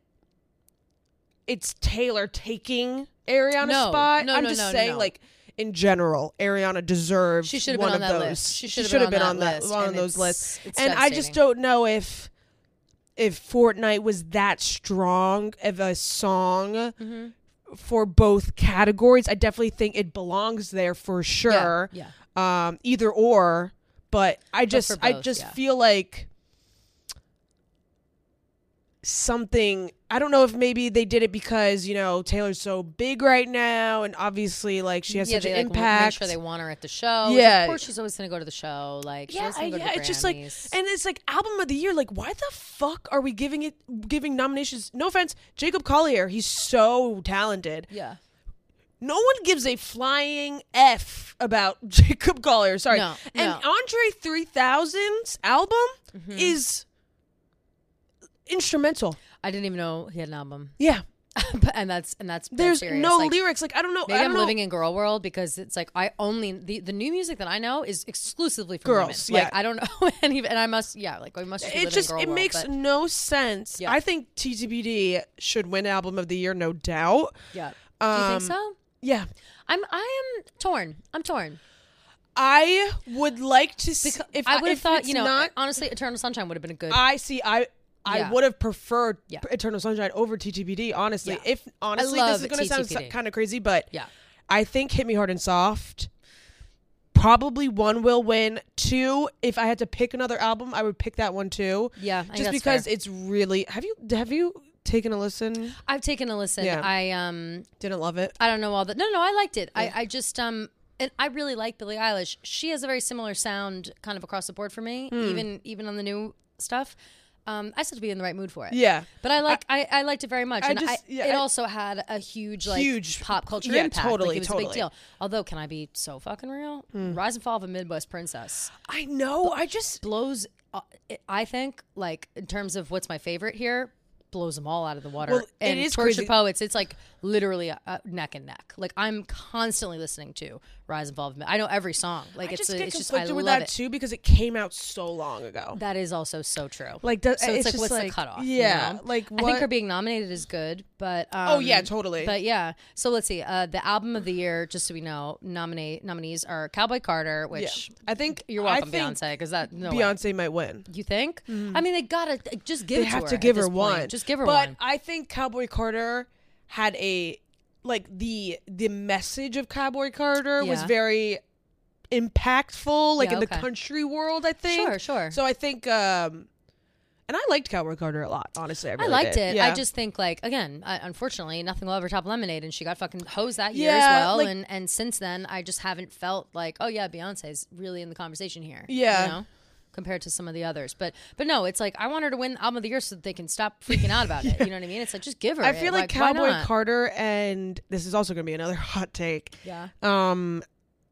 it's Taylor taking Ariana's No, spot. no, I'm no, just no, no, saying no. like in general, Ariana deserves She should have one been on of that those. list. She She should should have have been been on on that that list, one of and those it's- lists. it's And I just devastating. don't know if if Fortnite was that strong of a song Mm-hmm. for both categories. I definitely think it belongs there for sure. Yeah. Um, either or, but I just for I both, just yeah. feel like something I don't know if maybe they did it because, you know, Taylor's so big right now and obviously like she has yeah, such they an like, impact. make sure they want her at the show. which Yeah. Of course she's always going to go to the show. Like, she's yeah, always gonna go to yeah, the it's just like, Grammys. and it's like album of the year. Like, why the fuck are we giving it, giving nominations? No offense, Jacob Collier, he's so talented. yeah. No one gives a flying F about Jacob Collier. Sorry. No, and no. Andre three thousand's album is instrumental. I didn't even know he had an album. Yeah. But- and that's and that's, that's There's serious. no Like, lyrics. Like, I don't know. Maybe I I'm don't living know. in girl world because it's like I only the, the new music that I know is exclusively from Girls, women. yeah. Like, I don't know any, and I must yeah like we must just be It living just in girl it world, makes but, no sense. Yeah. I think T T P D should win album of the year, no doubt. yeah. Do you Um, think so? Yeah. I'm I am torn. I'm torn. I would like to see Because if I would have if thought it's you know not. honestly Eternal Sunshine would have been a good. I see. I I Yeah. would have preferred Yeah. Eternal Sunshine over T T P D. Honestly, Yeah. if honestly love this is going to sound T T P D. kind of crazy, but yeah. I think Hit Me Hard and Soft. Probably one will win. Two, if I had to pick another album, I would pick that one too. Yeah, I think just that's because fair. it's really. Have you have you taken a listen? I've taken a listen. Yeah. I um Didn't love it. I don't know all the no no I liked it. I I just um and I really like Billie Eilish. She has a very similar sound kind of across the board for me, Hmm. even even on the new stuff. Um, I just have to be in the right mood for it. Yeah. But I like I, I liked it very much, I and just- I, yeah, it I- also had a huge like Huge- pop culture yeah, impact. totally, like, it was a totally. big deal. Although, can I be so fucking real? Rise and Fall of a Midwest Princess I know. I just. blows. Uh, it, I think like in terms of what's my favorite here, blows them all out of the water. Well, it and is Torture crazy. Poets, it's like literally uh, uh, neck and neck. Like I'm constantly listening to Rise and Fall of Mid- I know every song. Like I it's just a, get it's just I conflicted love with that it. too because it came out so long ago. That is also so true. Like, does, so it's, it's like just what's like, the cutoff? you Yeah, know? like I what? think her being nominated is good, but um, Oh, yeah, totally. But yeah, so let's see. Uh, the album of the year, just so we know, nominate nominees are Cowboy Carter, yeah. which I think you're welcome, I think Beyonce, because that no way. Beyonce might win. You think? I mean, they gotta just give They it to have her to at give this her point. one. Just give her but one. I think Cowboy Carter had a like the the message of Cowboy Carter was Yeah. very impactful, like Yeah, in the okay. country world. I think. Sure, sure. So I think, um, and I liked Cowboy Carter a lot. Honestly, I, I really liked did. it. Yeah. I just think, like, again, I, unfortunately, nothing will ever top Lemonade, and she got fucking hosed that year Yeah, as well. like- and and since then, I just haven't felt like, oh yeah, Beyonce's really in the conversation here. Yeah. you know? compared to some of the others. But but no, it's like I want her to win album of the year so that they can stop freaking out about it. You know what I mean? It's like just give her. I it. feel like, like why Cowboy not? Carter, and this is also going to be another hot take. Yeah. Um,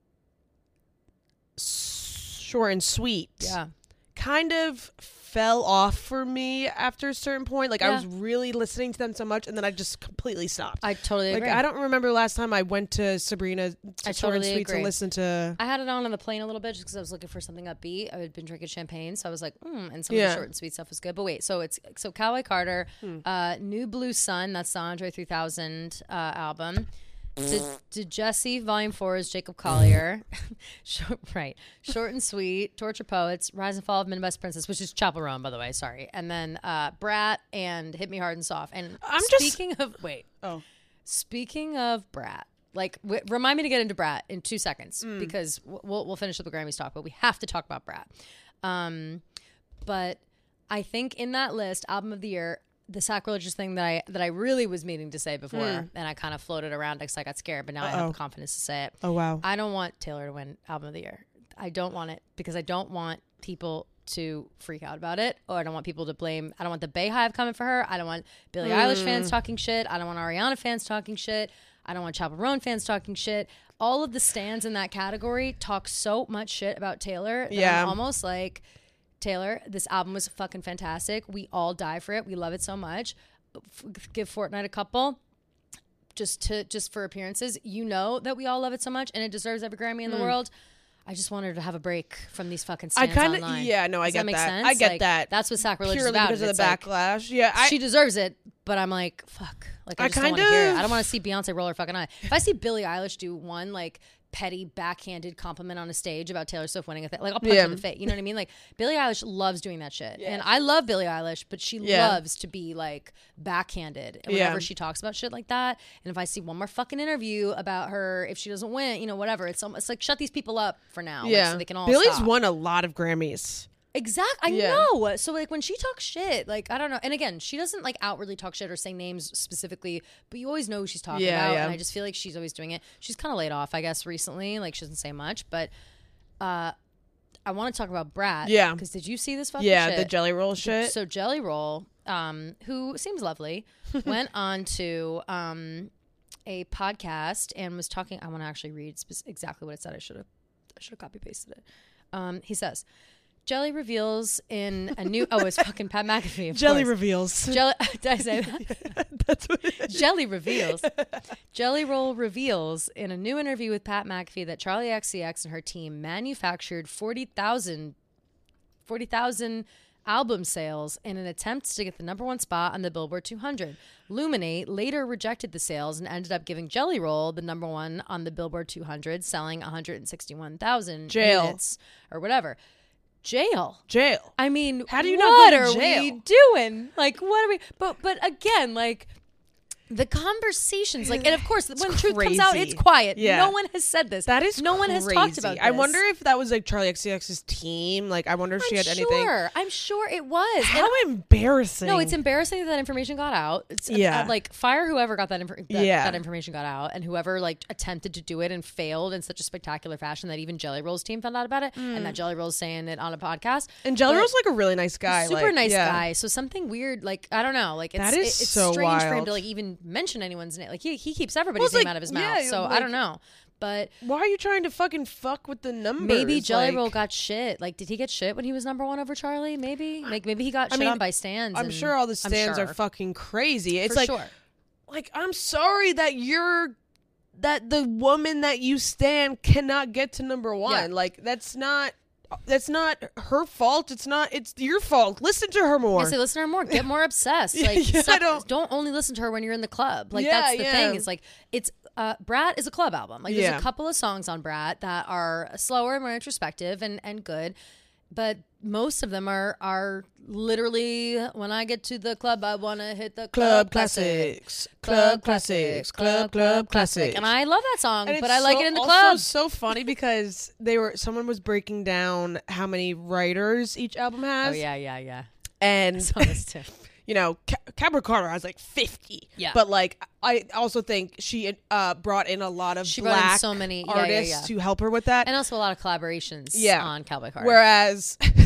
Short and Sweet. Yeah. Kind of fell off for me after a certain point. Like Yeah. I was really listening to them so much, and then I just completely stopped. I totally like agree. I don't remember last time I went to Sabrina I Short totally and Sweet agree. to listen to. I had it on on the plane a little bit just because I was looking for something upbeat. I had been drinking champagne, so I was like, mm, and some of Yeah. the Short and Sweet stuff was good. But wait, so it's so Cowboy Carter, Hmm. uh, New Blue Sun, that's the Andre three thousand uh, album. Did, did Jesse Volume Four is Jacob Collier, Short, right? Short and Sweet, Torture Poets, Rise and Fall of Midwest Princess, which is Chappell Roan, by the way. Sorry, and then uh, Brat and Hit Me Hard and Soft. And I'm just- speaking of wait, Oh, speaking of Brat, like w- remind me to get into Brat in two seconds Mm. because w- we'll we'll finish up the Grammys talk, but we have to talk about Brat. Um, but I think in that list, album of the year, the sacrilegious thing that I that I really was meaning to say before, Mm. and I kind of floated around because I got scared, but now I have Uh-oh. the confidence to say it. oh wow. I don't want Taylor to win album of the year. I don't want it because I don't want people to freak out about it, or I don't want people to blame. I don't want the Bayhive coming for her. I don't want Billie Eilish fans talking shit. I don't want Ariana fans talking shit. I don't want Chappell Roan fans talking shit. All of the stands in that category talk so much shit about Taylor that Yeah. I'm almost like, Taylor, this album was fucking fantastic. We all die for it. We love it so much. F- give Fortnite a couple. Just to just for appearances, you know that we all love it so much, and it deserves every Grammy in the world. I just wanted to have a break from these fucking I stands kind of online. yeah no I Does get that make that. sense? I get Like, that. That's what sacrilege is Purely about. because of It's the like, backlash. Yeah, I, she deserves it, but I'm like, fuck. Like I, I just don't want kind to hear it. of- I don't want to see Beyonce roll her fucking eye. If I see Billie Eilish do one like petty backhanded compliment on a stage about Taylor Swift winning a thing, like I'll punch Yeah. her in the face. You know what I mean? Like Billie Eilish loves doing that shit, and I love Billie Eilish, but she Yeah. loves to be like backhanded whenever Yeah. she talks about shit like that. And if I see one more fucking interview about her, if she doesn't win, you know, whatever. It's almost like shut these people up for now, like, yeah. so they can all Billy's stop. won a lot of Grammys. Exactly. I Yeah. know. So like when she talks shit, like I don't know. And again, she doesn't like outwardly talk shit or say names specifically, but you always know who she's talking Yeah, about. yeah. And I just feel like she's always doing it. She's kind of laid off, I guess, recently. Like she doesn't say much, but uh, I want to talk about Brat. Yeah. Because did you see this fucking Yeah, shit? the Jelly Roll shit. So Jelly Roll, um, who seems lovely, went on to um, a podcast and was talking. I want to actually read spe- exactly what it said. I should have, I should have copy pasted it. Um, he says, Jelly reveals in a new. Oh, it's fucking Pat McAfee. Of Jelly course. reveals. Jelly. Did I say that? That's what it is. Jelly reveals. Jelly Roll reveals in a new interview with Pat McAfee that Charlie X C X and her team manufactured forty thousand forty thousand album sales in an attempt to get the number one spot on the Billboard two hundred. Luminate later rejected the sales and ended up giving Jelly Roll the number one on the Billboard two hundred, selling one hundred sixty-one thousand Jail. units or whatever. Jail. Jail. I mean, How do you what not go to are jail? we doing? Like, what are we? But but again, like the conversations, like, and of course, when truth comes out, crazy. it's quiet. Yeah. No one has said this. That is no one has talked crazy. about this. I wonder if that was like Charlie X C X's team. Like, I wonder if she I'm had sure. anything. I'm sure it was. How And- embarrassing. no, it's embarrassing that, that information got out. It's, Yeah. uh, like fire whoever got that, infor- that Yeah. that information got out, and whoever like attempted to do it and failed in such a spectacular fashion that even Jelly Roll's team found out about it, and that Jelly Roll's saying it on a podcast. And Jelly But- Roll's like a really nice guy. super like, nice yeah. guy. So something weird, like I don't know, like it's, That is it- it's so strange for him wild. to like even mention anyone's name. Like he he keeps everybody's Well, it's name like, out of his yeah, mouth. So I like- don't know, but Why are you trying to fucking fuck with the numbers? maybe Jelly Like, Roll got shit. Like did he get shit when he was number one over Charlie? Maybe like maybe he got I shit mean, on by stands. I'm and- sure all the I'm stands sure. are fucking crazy. It's For like, sure. like I'm sorry that you're that the woman that you stand cannot get to number one. Yeah. Like that's not that's not her fault. It's not. It's your fault. Listen to her more. I say listen to her more. Get more obsessed. Yeah, Like yeah, I stop- don't- don't only listen to her when you're in the club. Like Yeah, that's the yeah. thing. It's like it's uh Brat is a club album. Like there's Yeah. a couple of songs on Brat that are slower and more introspective and, and good. But most of them are are literally when I get to the club I wanna hit the club, Club classics, club classics, club club classics. And I love that song, And but it's I like so- it in the also club. so funny because they were someone was breaking down how many writers each album has. Oh yeah, yeah, yeah. And Saw this too. you know, Ca- Cabra Carter has like fifty. Yeah. But like, I also think she uh, brought in a lot of She brought in black so many- yeah, yeah, artists yeah. to help her with that. And also a lot of collaborations Yeah. on Cowboy Carter. Whereas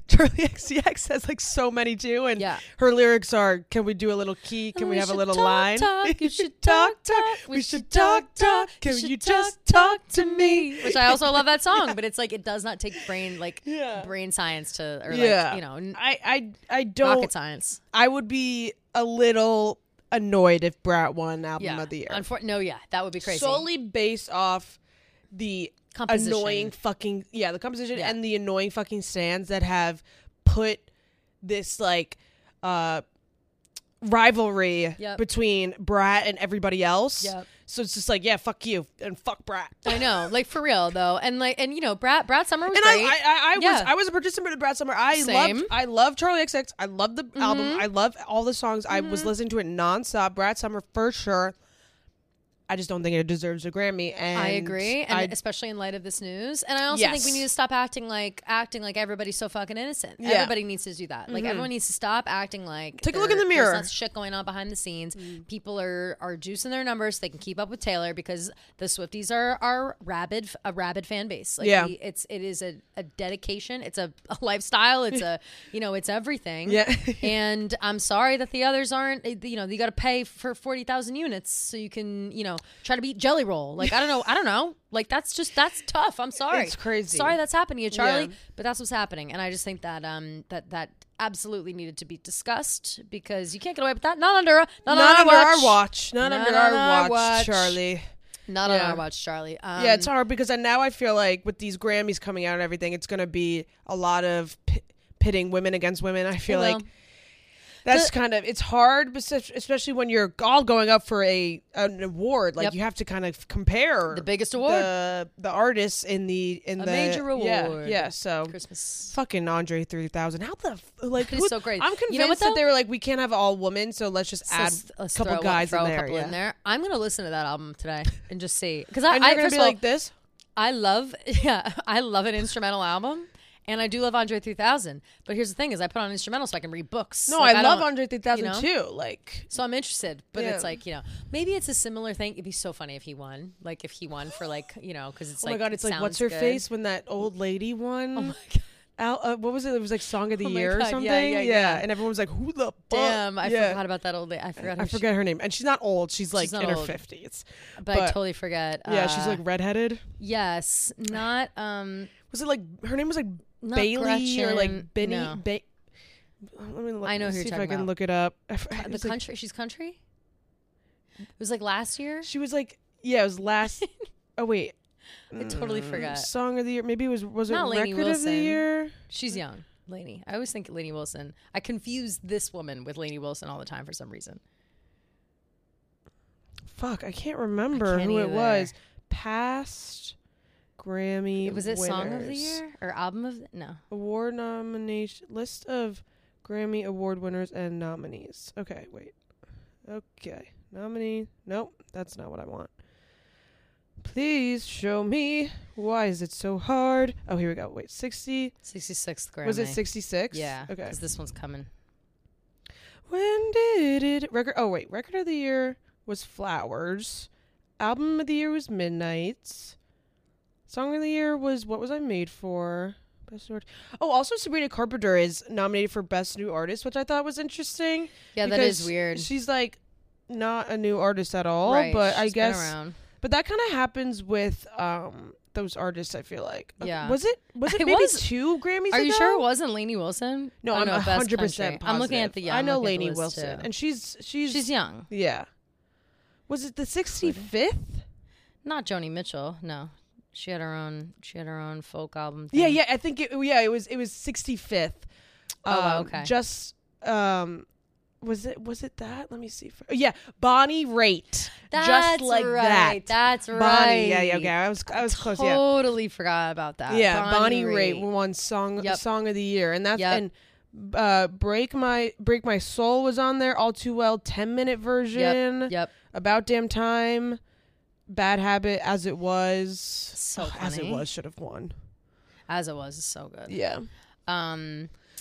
Charlie X C X has like so many too, and Yeah. her lyrics are, "Can we do a little key? Can we, have a should little talk, line? Talk, you should talk, talk. We should talk, talk. Can you just talk to me?" Which I also love that song, but it's like it does not take brain like Yeah. brain science to or Yeah. like you know n- I, I, I don't. rocket science. I would be a little annoyed if Brat won album Yeah. of the year. Unfor- no, yeah, that would be crazy. Solely based off the Composition. annoying fucking yeah, the composition Yeah. and the annoying fucking stands that have put this like uh rivalry Yep. between Brat and everybody else. Yep. So it's just like, yeah, fuck you and fuck Brat. I know, like for real though, and like and you know, Brat Brat Summer was And I, great. I, I, I was, Yeah. I was a participant of Brat Summer. I Same. loved, I love Charlie X C X. I love the album. Mm-hmm. I love all the songs. I was listening to it nonstop. Brat Summer for sure. I just don't think it deserves a Grammy. And I agree, and I, especially in light of this news. And I also Yes. think we need to stop acting like acting like everybody's so fucking innocent. Yeah. Everybody needs to do that. Like everyone needs to stop acting like Take a look in there- the mirror. There's lots of shit going on behind the scenes. People are are juicing their numbers so they can keep up with Taylor because the Swifties are are rabid a rabid fan base. Like Yeah. we, it's it is a, a dedication. It's a, a lifestyle. It's a you know it's everything. Yeah. And I'm sorry that the others aren't. You know you got to pay for forty thousand units so you can you know try to beat Jelly Roll. Like I don't know. I don't know. Like that's just that's tough. I'm sorry. It's crazy. Sorry that's happened to you, Charlie. Yeah. But that's what's happening, and I just think that um that that absolutely needed to be discussed because you can't get away with that. Not under a, not, not on under our our watch. watch. Not, Not under on our our watch, watch. Charlie. Not Yeah. on our watch, Charlie. Um, Yeah, it's hard because I, now I feel like with these Grammys coming out and everything, it's going to be a lot of p- pitting women against women. I feel It like will. that's The- kind of, it's hard, but es- especially when you're all going up for a an award. Like Yep. you have to kind of compare The biggest award. the, the artists in the in A the major Yeah, award. yeah. So Christmas. fucking Andre three thousand. How the f- like? It is who- so crazy. I'm You convinced know what, that though? they were like, we can't have all women, so let's just So add let's- a let's couple throw, guys throw in there. a couple yeah. in there. I'm gonna listen to that album today and just see because I, And I you're gonna first be of all, like this. I love yeah I love an instrumental album. And I do love Andre three thousand, but here's the thing: is I put on instrumental so I can read books. No, Like, I, love don't- Andre three thousand you know? too. Like, So I'm interested, but Yeah. it's like you know, maybe it's a similar thing. It'd be so funny if he won, like if he won for like you know, because it's oh like my god, it it's like sounds what's her good. face when that old lady won? Oh my god! Al, uh, what was it? It was like Song of the Oh my Year or God, yeah, something. yeah, yeah. and everyone was like, "Who the fuck?" Damn, I yeah. forgot about that old lady. I forgot. Who I she- forget her name, and she's not old. She's like not in her old. fifties. but, I but- totally forget. Yeah, she's Uh, like redheaded. yes, not um, Was it like her name was like not Bailey or Gretchen, like Benny? no. Ba- Let me look, I know who see you're if I talking can about. look it up. I f- the it was like- country. She's country. It was like last year. she was like, yeah, it was last. oh wait, I totally Mm, forgot. Song of the Year. Maybe it was was it Not Record Lainey of the Wilson. Year? She's young, Lainey. I always think Lainey Wilson. I confuse this woman with Lainey Wilson all the time for some reason. Fuck, I can't remember can't who it either. was. Past Grammy. Was it Song of the winners. Year or Album of the, no? Award nomination list of Grammy Award winners and nominees. Okay, wait. Okay, nominee. Nope, that's not what I want. Please show me. Why is it so hard? Oh, here we go. Wait, sixty. sixty-sixth Grammy. Was it sixty-six? Yeah. Okay. Because this one's coming. When did it record? Oh wait, record of the year was Flowers. Album of the year was Midnights. Song of the year was What Was I Made For? Best New Art- Oh, also Sabrina Carpenter is nominated for Best New Artist, which I thought was interesting. Yeah, that is because weird. She's like not a new artist at all, right. but I she's been guess. around. But that kind of happens with um those artists. I feel like. Uh, Yeah. Was it? Was it It maybe was- two Grammys? Are you ago? sure it wasn't Lainey Wilson? No, Oh, I'm no, a Best hundred percent Country. positive. I'm looking at the. Yeah, I I'm know looking at the Lainey list, Wilson, too. and she's she's she's young. yeah. Was it the sixty-fifth? Not Joni Mitchell. No, she had her own. She had her own folk album. Yeah, thing. yeah. I think it. Yeah, it was. It was sixty-fifth. Oh, wow, Um, okay. Just um, was it? Was it that? Let me see. For, oh, yeah, Bonnie Raitt. That's just like right. that. That's right. Bonnie. Yeah, yeah. Okay, I was. I was close. Yeah. Totally forgot about that. Yeah, Bonnie, Raitt. Raitt won song Yep. song of the year, and that's Yep. and uh, break my break my soul was on there. All Too Well, ten minute version. Yep. About Damn Time, Bad Habit, As It Was. So Ugh, As It funny. Was should have won. As it was, is so good. Yeah. Um,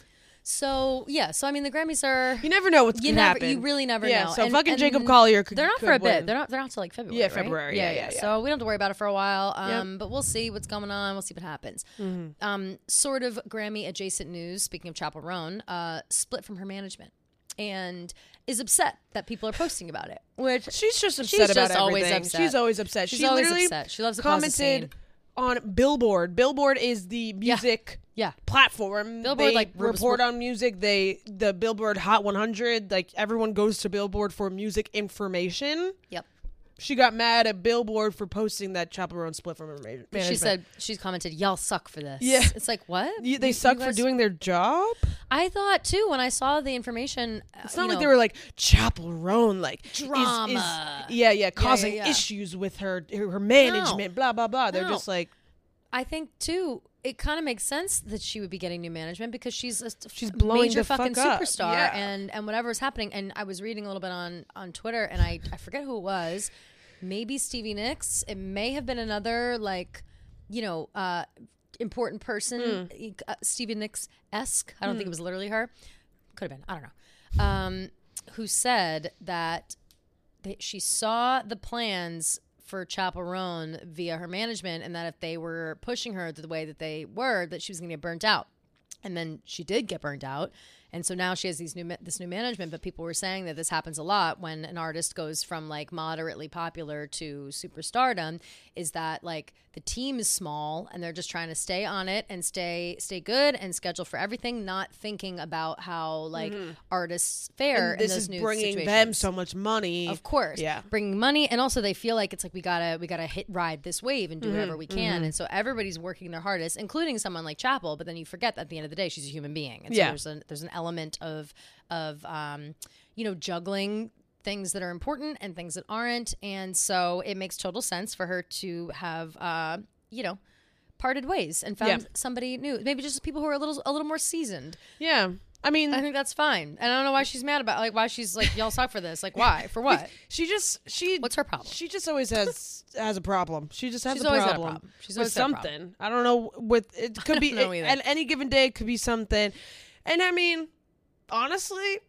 So yeah, so I mean the Grammys are You never know what's you gonna never happen. you really never yeah, know. So And- fucking and Jacob Collier could they're not could for a bit. win. They're not they're not till like February. Yeah, right? February. Yeah, yeah, yeah. So we don't have to worry about it for a while. Um, but we'll see what's going on. We'll see what happens. Mm-hmm. Um, sort of Grammy adjacent news. Speaking of Chappell Roan, uh, split from her management and is upset that people are posting about it. Which She's just upset She's about just always everything. upset. She's always upset. She's she always literally upset. She loves to cause a scene. commented on Billboard. Billboard is the music yeah. platform. Billboard, they like, report on music. They the Billboard Hot one hundred. Like everyone goes to Billboard for music information. Yep. She got mad at Billboard for posting that Chappell Roan split from her ma- management. She said she's commented, "Y'all suck for this." Yeah. It's like what? You- they You- suck you for guys- doing their job. I thought too when I saw the information. It's not like they were like Chappell Roan, like is- is- Drama. yeah, yeah, causing yeah. issues with her her, her management. Blah blah blah. They're No. just like I think too. It kind of makes sense that she would be getting new management because she's a She's blowing major the fuck fucking up. superstar, Yeah. and and whatever is happening. And I was reading a little bit on on Twitter, and I I forget who it was. Maybe Stevie Nicks. It may have been another like, you know, uh, important person, Hmm. uh, Stevie Nicks esque. I don't think it was literally her. Could have been. I don't know. Um, who said that they, she saw the plans for Chappell Roan via her management, and that if they were pushing her the way that they were, that she was going to get burnt out. And then she did get burnt out. And so now she has these new ma- this new management, but people were saying that this happens a lot when an artist goes from like moderately popular to superstardom, is that like the team is small and they're just trying to stay on it and stay stay good and schedule for everything, not thinking about how like artists fare and this in those is new bringing situations. them so much money. Of course, Yeah. bringing money, and also they feel like it's like we gotta we gotta hit ride this wave and do whatever we can, and so everybody's working their hardest, including someone like Chappell. But then you forget that at the end of the day, she's a human being, and so Yeah. there's an there's an element of of um, you know, juggling things that are important and things that aren't, and so it makes total sense for her to have uh, you know, parted ways and found Yeah. somebody new, maybe just people who are a little a little more seasoned. Yeah. I mean, I think that's fine, and I don't know why she's mad about like why she's like y'all suck for this, like why for what. she just she What's her problem? She just always has has a problem. She just has She's a always had a problem. problem. She's with always had a something. problem. I don't know. With it could be don't know either. at any given day. It could be something. And I mean, honestly,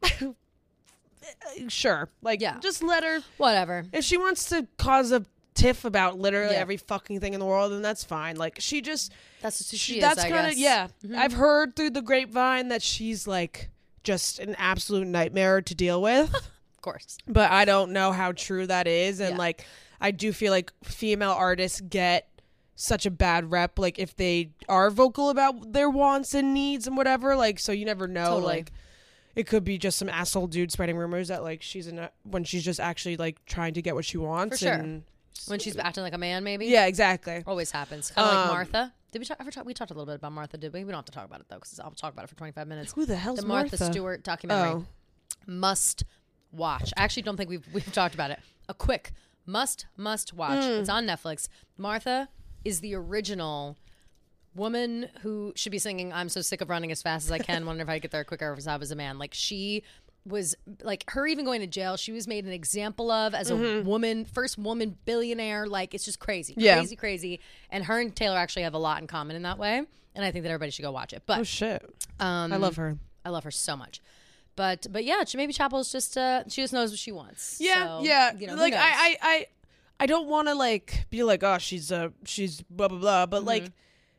sure. Like, Yeah. just let her. Whatever. If she wants to cause a tiff about literally Yeah. every fucking thing in the world, then that's fine. Like, she just. That's just who she, She, is, that's I kind of guess. yeah. Mhm. I've heard through the grapevine that she's like just an absolute nightmare to deal with. Of course. But I don't know how true that is. And Yeah. like, I do feel like female artists get such a bad rep, like if they are vocal about their wants and needs and whatever. Like, so you never know. Totally. Like, it could be just some asshole dude spreading rumors that like she's in a, when she's just actually like trying to get what she wants. For sure. And, When she's acting like a man, maybe. yeah, exactly. Always happens. Kind of like Um, Martha. Did we talk, ever talk? We talked a little bit about Martha, did we? We don't have to talk about it though, because I'll talk about it for twenty-five minutes. Who the hell's The Martha, Martha? Stewart documentary. Oh. Must watch. I actually don't think we've we've talked about it. A quick must must watch. Hmm. It's on Netflix. Martha is the original woman who should be singing "I'm so sick of running as fast as I can. Wonder if I could get there quicker if I was a man." Like she was like her even going to jail. She was made an example of as a woman, first woman billionaire. Like it's just crazy, Yeah. crazy, crazy. And her and Taylor actually have a lot in common in that way. And I think that everybody should go watch it. But Oh shit! um, I love her. I love her so much. But but yeah, maybe Chappell's just uh she just knows what she wants. Yeah, So, yeah. You know, who like knows? I, I, I, I don't want to like be like, oh, she's uh, she's blah blah blah. But like,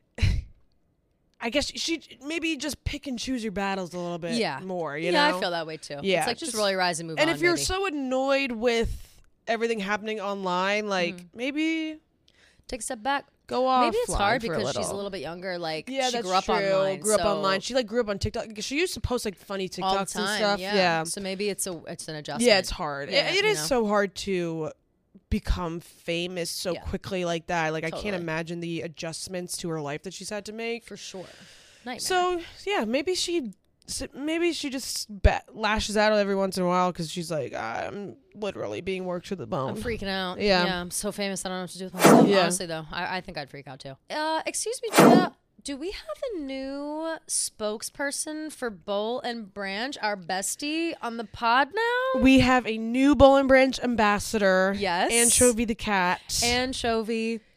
I guess she maybe just pick and choose your battles a little bit yeah more. You yeah, know? I feel that way too. Yeah, it's like just, just- roll your eyes and move And on. if you're maybe. so annoyed with everything happening online, like Mm-hmm. maybe take a step back. go off. Maybe it's hard because she's a little bit younger. Like Yeah, she that's grew up true. online. Grew up so online. She like grew up on TikTok. She used to post like funny TikToks all the time. and stuff. Yeah. Yeah. So maybe it's a it's an adjustment. Yeah, it's hard. Yeah, it, it you is know. so hard to become famous so Yeah. quickly like that. Like I Totally. can't imagine the adjustments to her life that she's had to make. for sure. Nightmare. So yeah, maybe she, s- maybe she just ba- lashes out every once in a while because she's like, I'm literally being worked to the bone. I'm freaking out. Yeah. yeah. I'm so famous. I don't know what to do with myself. Yeah. Honestly, though, I, I think I'd freak out too. Uh, excuse me, Julia. Do we have a new spokesperson for Bowl and Branch, our bestie, on the pod now? We have a new Bowl and Branch ambassador. Yes. Anchovy the cat. Anchovy.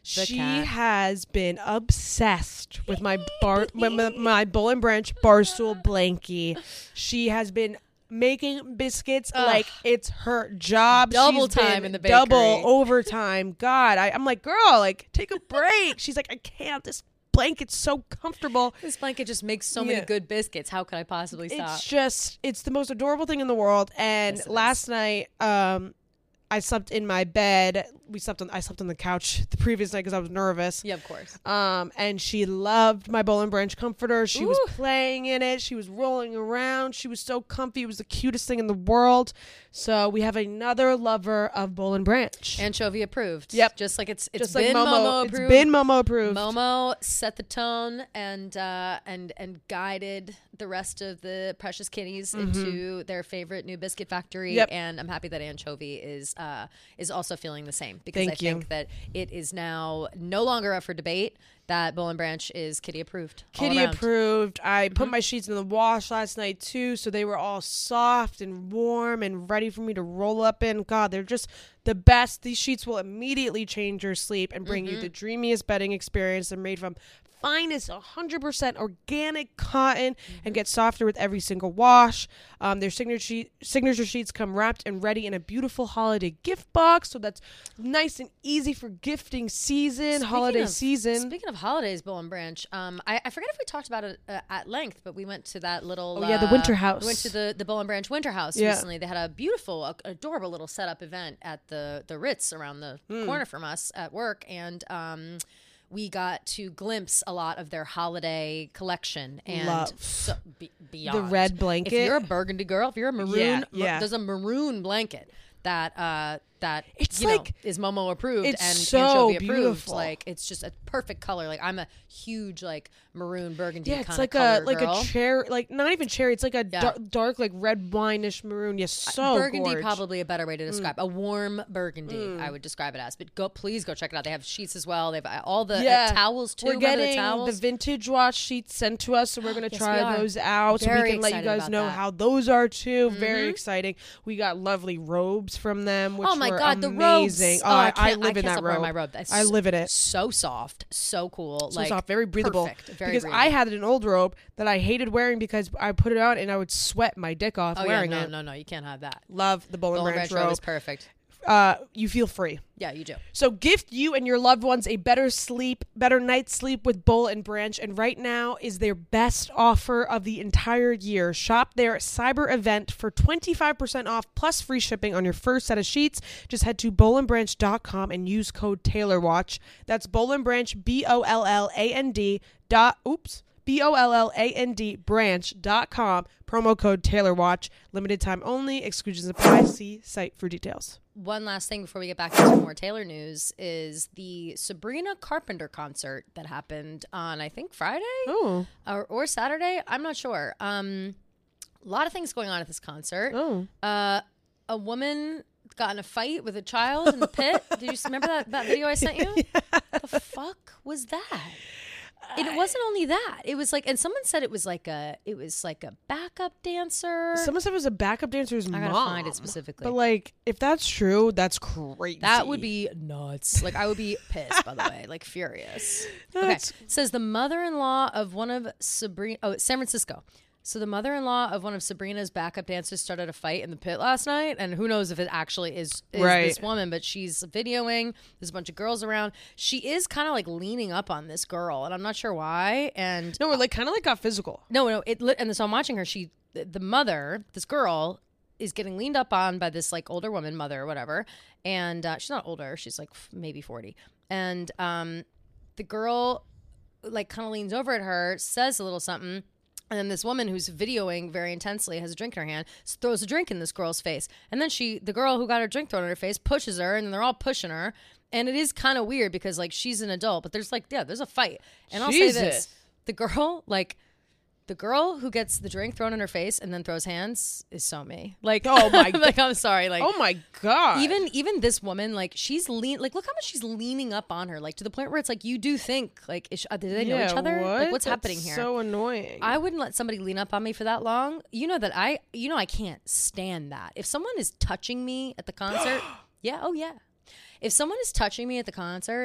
She cat. has been obsessed with my bar, my, my, my Bowl and Branch Barstool blankie. She has been making biscuits Ugh. like it's her job. Double She's time been in the double bakery. overtime. God, I, I'm like, girl, like take a break. She's like, I can't. This blanket's so comfortable. This blanket just makes so Yeah. many good biscuits. How could I possibly stop? It's just, it's the most adorable thing in the world. And Yes, it last night, um, I slept in my bed. We slept on. I slept on the couch the previous night because I was nervous. Yeah, of course. Um, and she loved my Bowl and Branch comforter. She was Ooh. playing in it. She was rolling around. She was so comfy. It was the cutest thing in the world. So we have another lover of Bowl and Branch. Anchovy approved. Yep. Just like it's it's Just been like Momo, Momo it's approved. been Momo approved. Momo set the tone and uh, and and guided the rest of the precious kitties into their favorite new biscuit factory. Mm-hmm. Yep. And I'm happy that Anchovy is uh, is also feeling the same because Thank I you. think that it is now no longer up for debate that Bowl and Branch is kitty approved. all Kitty around. approved. I Mm-hmm. put my sheets in the wash last night too, so they were all soft and warm and ready for me to roll up in. God, they're just the best. These sheets will immediately change your sleep and bring Mm-hmm. you the dreamiest bedding experience. They're made from finest one hundred percent organic cotton Mm-hmm. and get softer with every single wash. Um, their signature sheet, signature sheets come wrapped and ready in a beautiful holiday gift box, so that's nice and easy for gifting season, Speaking holiday of- season. Speaking of holidays, Bowl and Branch, um, I, I forget if we talked about it uh, at length, but we went to that little. Oh, yeah, the uh, winter house. We went to the, the Bowl and Branch Winter House Yeah. recently. They had a beautiful, a- adorable little setup event at the the Ritz around the Hmm. corner from us at work, and um, we got to glimpse a lot of their holiday collection and Love. so, be, beyond red blanket. If you're a burgundy girl, if you're a maroon, Yeah, mar- yeah. there's a maroon blanket that uh, that It's you know, like- is Momo approved it's and so Anchovy approved. beautiful. Like it's just a perfect color. Like I'm a huge like maroon burgundy Yeah, kind it's of like color a like girl. a cherry, like not even cherry. It's like a Yeah. dark, dark, like red wineish maroon. Yes, so burgundy gorge. probably a better way to Mm. describe a warm burgundy. I would describe it as. But go please go check it out. They have sheets as well. They've uh, all the uh, Yeah. towels too. We're Remember getting the the, towels. vintage wash sheets sent to us, so we're gonna Yes, try we are. those out. so Very we can let you excited guys about know that. Mm-hmm. how those are too. Very exciting. We got lovely robes from them, which Oh my were god, the amazing. robes! Oh, I, I can't- live in can't that stop wearing robe. my robe. That's I live in it. So soft, so cool, So like soft, very breathable. Perfect, very because breathable. I had an old robe that I hated wearing because I put it on and I would sweat my dick off Oh wearing yeah, no, it. no, no, you can't have that. Love the Bowl and Bowl and Branch, Branch robe robe. is perfect. Uh, you feel free. Yeah, you do. So gift you and your loved ones a better sleep, better night's sleep with Bowl and Branch. And right now is their best offer of the entire year. Shop their cyber event for twenty-five percent off plus free shipping on your first set of sheets. Just head to bowl and branch dot com and use code TaylorWatch. That's Bowl and Branch, B O L L A N D dot, oops, B O L L A N D branch dot com. Promo code TaylorWatch. Limited time only. Exclusions apply. See site for details. One last thing before we get back into more Taylor news is the Sabrina Carpenter concert that happened on, I think, Friday Oh. or, or Saturday. I'm not sure. Um, a lot of things going on at this concert. Oh. Uh, a woman got in a fight with a child in the pit. Did you remember that, that video I sent you? The fuck was that? And it wasn't only that. It was like, and someone said it was like a, it was like a backup dancer. Someone said it was a backup dancer's I mom. gotta find it specifically. But like, if that's true, that's crazy. That would be nuts. Like I would be pissed, by the way, like furious. Okay. That's- Says the mother-in-law of one of Sabrina, oh, San Francisco. So the mother-in-law of one of Sabrina's backup dancers started a fight in the pit last night, and who knows if it actually is, is Right. this woman, but she's videoing. There's a bunch of girls around. She is kind of like leaning up on this girl, and I'm not sure why. And No, we're like kind of like got physical. no, no, it lit, and so I'm watching her. She, the the mother, this girl, is getting leaned up on by this like older woman, mother or whatever, and uh, she's not older. She's like f- maybe forty, and um, the girl like kind of leans over at her, says a little something. And then this woman who's videoing very intensely has a drink in her hand, s- throws a drink in this girl's face. And then she, the girl who got her drink thrown in her face, pushes her, and they're all pushing her. And it is kind of weird because like she's an adult, but there's like, yeah, there's a fight. And I'll say this, Jesus. the girl, like the girl who gets the drink thrown in her face and then throws hands is so me. Like, Oh my like I'm sorry. Like, Oh my god. even even this woman, like she's lean, like look how much she's leaning up on her, like to the point where it's like you do think, like, is, uh, do they know yeah, each other? What? Like, what's That's happening here? So annoying. I wouldn't let somebody lean up on me for that long. You know that I, you know, I can't stand that. If someone is touching me at the concert, yeah, oh yeah. If someone is touching me at the concert,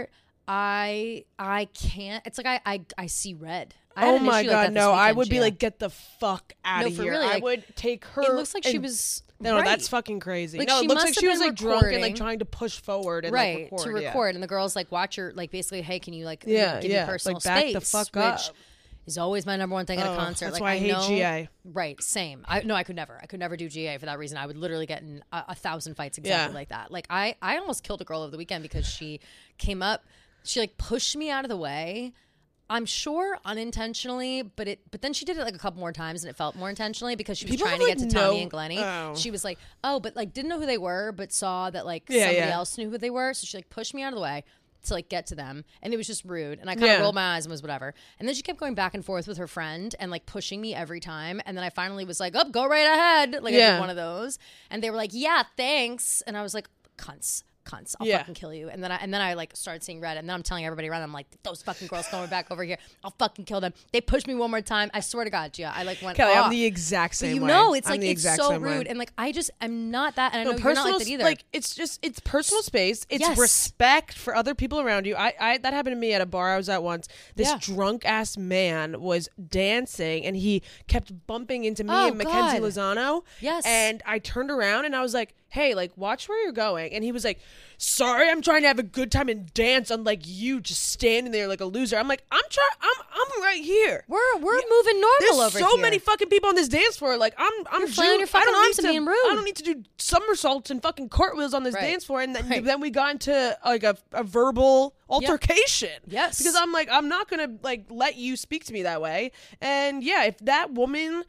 I I can't. It's like I I, I see red. I had Oh an my issue god, like that this no! I weekend, would be Gia. like, get the fuck out No, of for here. really, I like, would take her. It looks like she and- was. No, right. that's fucking crazy. Like, no, she it looks must like have she was been like drunk and like recording. trying to push forward and right like record. to yeah. record, and the girl's like, watch your like basically, hey, can you like you know, Yeah, give yeah. me personal Like, back space, the fuck which up. is always my number one thing at a Oh, concert. that's like why I hate know, G A. Right, same. I no, I could never. I could never do G A for that reason. I would literally get in a, a thousand fights exactly Yeah. like that. Like I, I almost killed a girl over the weekend because she came up, she like pushed me out of the way. I'm sure unintentionally, but it. But then she did it like a couple more times, and it felt more intentionally because she was People trying have, to get to like, Tommy no- and Glennie. oh. She was like, "Oh," but like didn't know who they were, but saw that like Yeah, somebody yeah. else knew who they were, so she like pushed me out of the way to like get to them, and it was just rude. And I kind of Yeah. rolled my eyes and was whatever. And then she kept going back and forth with her friend and like pushing me every time. And then I finally was like, "Oh, go right ahead!" Like I Yeah. did one of those, and they were like, "Yeah, thanks." And I was like, "Cunts." Cunts, I'll Yeah. fucking kill you. And then I and then I like started seeing red, and then I'm telling everybody around, I'm like, those fucking girls coming back over here, I'll fucking kill them. They pushed me one more time. I swear to God, Gia, I like went Kelly, off. I'm the exact same you way. know, it's I'm like the it's exact so same way. rude, and like I just I'm not that, and I No, know you're not personal, like that either. like it's just it's personal space. It's Yes. respect for other people around you. I, I that happened to me at a bar I was at once. This Yeah. drunk ass man was dancing and he kept bumping into me Oh, and Mackenzie God. Lozano. Yes. And I turned around and I was like, "Hey, like watch where you're going." And he was like, "Sorry, I'm trying to have a good time and dance unlike you just standing there like a loser." I'm like, "I'm trying I'm I'm right here." we're we're moving normal There's over so here. many fucking people on this dance floor. Like I'm, I'm You're flailing June- your I fucking don't arms need and to, being rude. I don't need to do somersaults and fucking cartwheels on this Right. dance floor. And then, Right. then we got into like a, a verbal altercation. Yes. because I'm like, I'm not gonna like let you speak to me that way. And yeah, if that woman,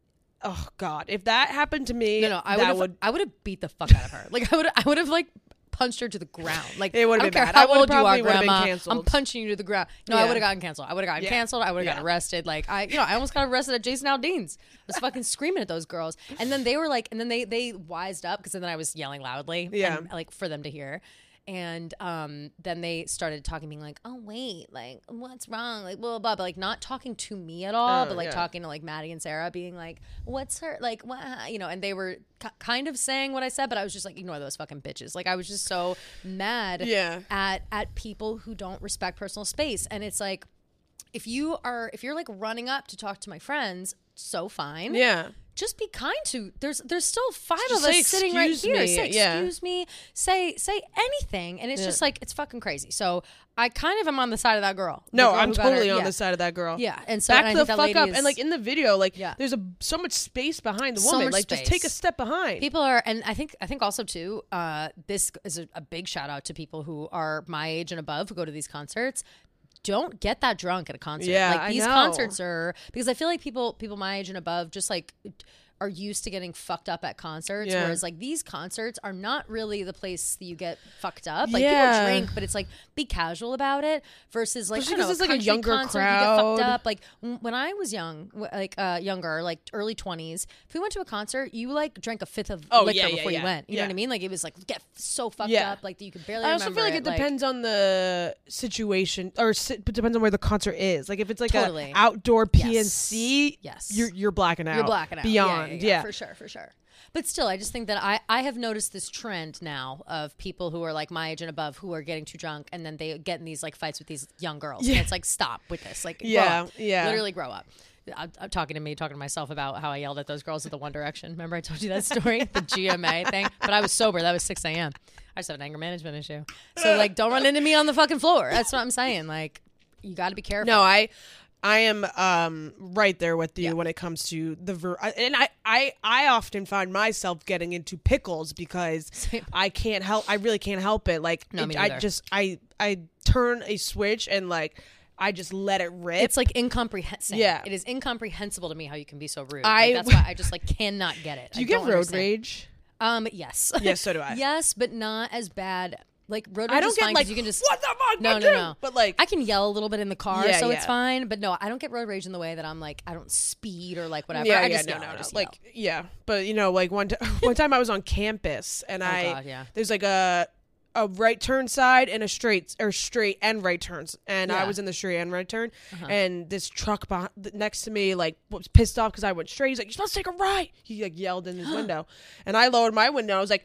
oh god, if that happened to me, No, no, I that would've, would. I would have beat the fuck out of her. Like I would, I would have like punched her to the ground. Like It would've I don't been care bad. how I would've old you are, probably would've been Grandma. I'm canceled. punching you to the ground. No, I Yeah. would have gotten canceled. I would have gotten Yeah. canceled. I would have Yeah. gotten arrested. Like I, you know, I almost got arrested at Jason Aldean's. I was fucking screaming at those girls, and then they were like, and then they they wised up because then I was yelling loudly, Yeah. and, like for them to hear. And um, then they started talking, being like, "Oh wait, like what's wrong?" Like blah blah blah, but like not talking to me at all, Oh, but like yeah. talking to like Maddie and Sarah, being like, "What's her like? What?" You know? And they were k- kind of saying what I said, but I was just like, "Ignore those fucking bitches." Like I was just so mad Yeah. at at people who don't respect personal space, and it's like, if you are if you're like running up to talk to my friends, so fine, Yeah. just be kind to there's there's still five Just of us say, sitting right "Excuse here me," say yeah. excuse me say say anything, and it's Yeah. just like it's fucking crazy. So I kind of am on the side of that girl. The No, girl I'm who got her- totally on yeah. the side of that girl. Yeah, and so Back and I the think that fuck lady up, is- and like in the video, like Yeah. there's a so much space behind the So woman. much Like just take a space. step behind. people are, and I think I think also too, uh, this is a, a big shout out to people who are my age and above who go to these concerts. Don't get that drunk at a concert. Yeah, like I these know. concerts are, because I feel like people people my age and above just like are used to getting fucked up at concerts, Yeah. whereas like these concerts are not really the place that you get fucked up. Like Yeah. people drink, but it's like be casual about it versus like I Especially don't know, 'cause it's, like, a country younger concert, you get fucked crowd. up. Like w- when I was young, w- like uh, younger, like early twenties, if we went to a concert, you like drank a fifth of Oh, liquor yeah, yeah, before you yeah. went. You know Yeah. what I mean? Like it was like get so fucked Yeah. up, like that you could barely. I also feel remember like it it, depends on the situation, or si- it depends on where the concert is. Like if it's like Totally. a outdoor P N C, Yes. you're you're blacking out. You're blacking out. beyond. Yeah, Yeah, yeah, yeah, for sure, for sure. But still, I just think that I, I have noticed this trend now of people who are like my age and above who are getting too drunk, and then they get in these like fights with these young girls. Yeah. And it's like, stop with this. Like, Yeah, grow up. yeah. Literally grow up. I'm, I'm talking to me, talking to myself about how I yelled at those girls at the One Direction. Remember I told you that story? The G M A thing? But I was sober. That was six a.m. I just have an anger management issue. So, like, don't run into me on the fucking floor. That's what I'm saying. Like, you got to be careful. No, I I am um right there with you Yeah. when it comes to the ver- I- and I, I I often find myself getting into pickles because Same. I can't help I really can't help it. Like No, it- me I neither. just I I turn a switch and like I just let it rip. It's like incomprehensible. Yeah. It is incomprehensible to me how you can be so rude. I- Like, that's why I just like cannot get it. Do I you get don't road understand. rage? Um, yes. Yes, so do I. Yes, but not as bad. Like road rage I don't is get fine like because you can just what the fuck no, would no, you?" no. But like I can yell a little bit in the car, Yeah, so yeah. it's fine. But no, I don't get road rage in the way that I'm like I don't speed or like whatever. yeah, I yeah, just no, yell. no, I no. just Like yell. yeah, but you know, like one t- one time I was on campus and I Oh, God, yeah. there's like a a right turn side and a straight or straight and right turns, and I Yeah. Uh-huh. was in the straight and right turn, and this truck behind, next to me like was pissed off because I went straight. He's like, "You're supposed to take a right." He like yelled in his window, and I lowered my window. I was like,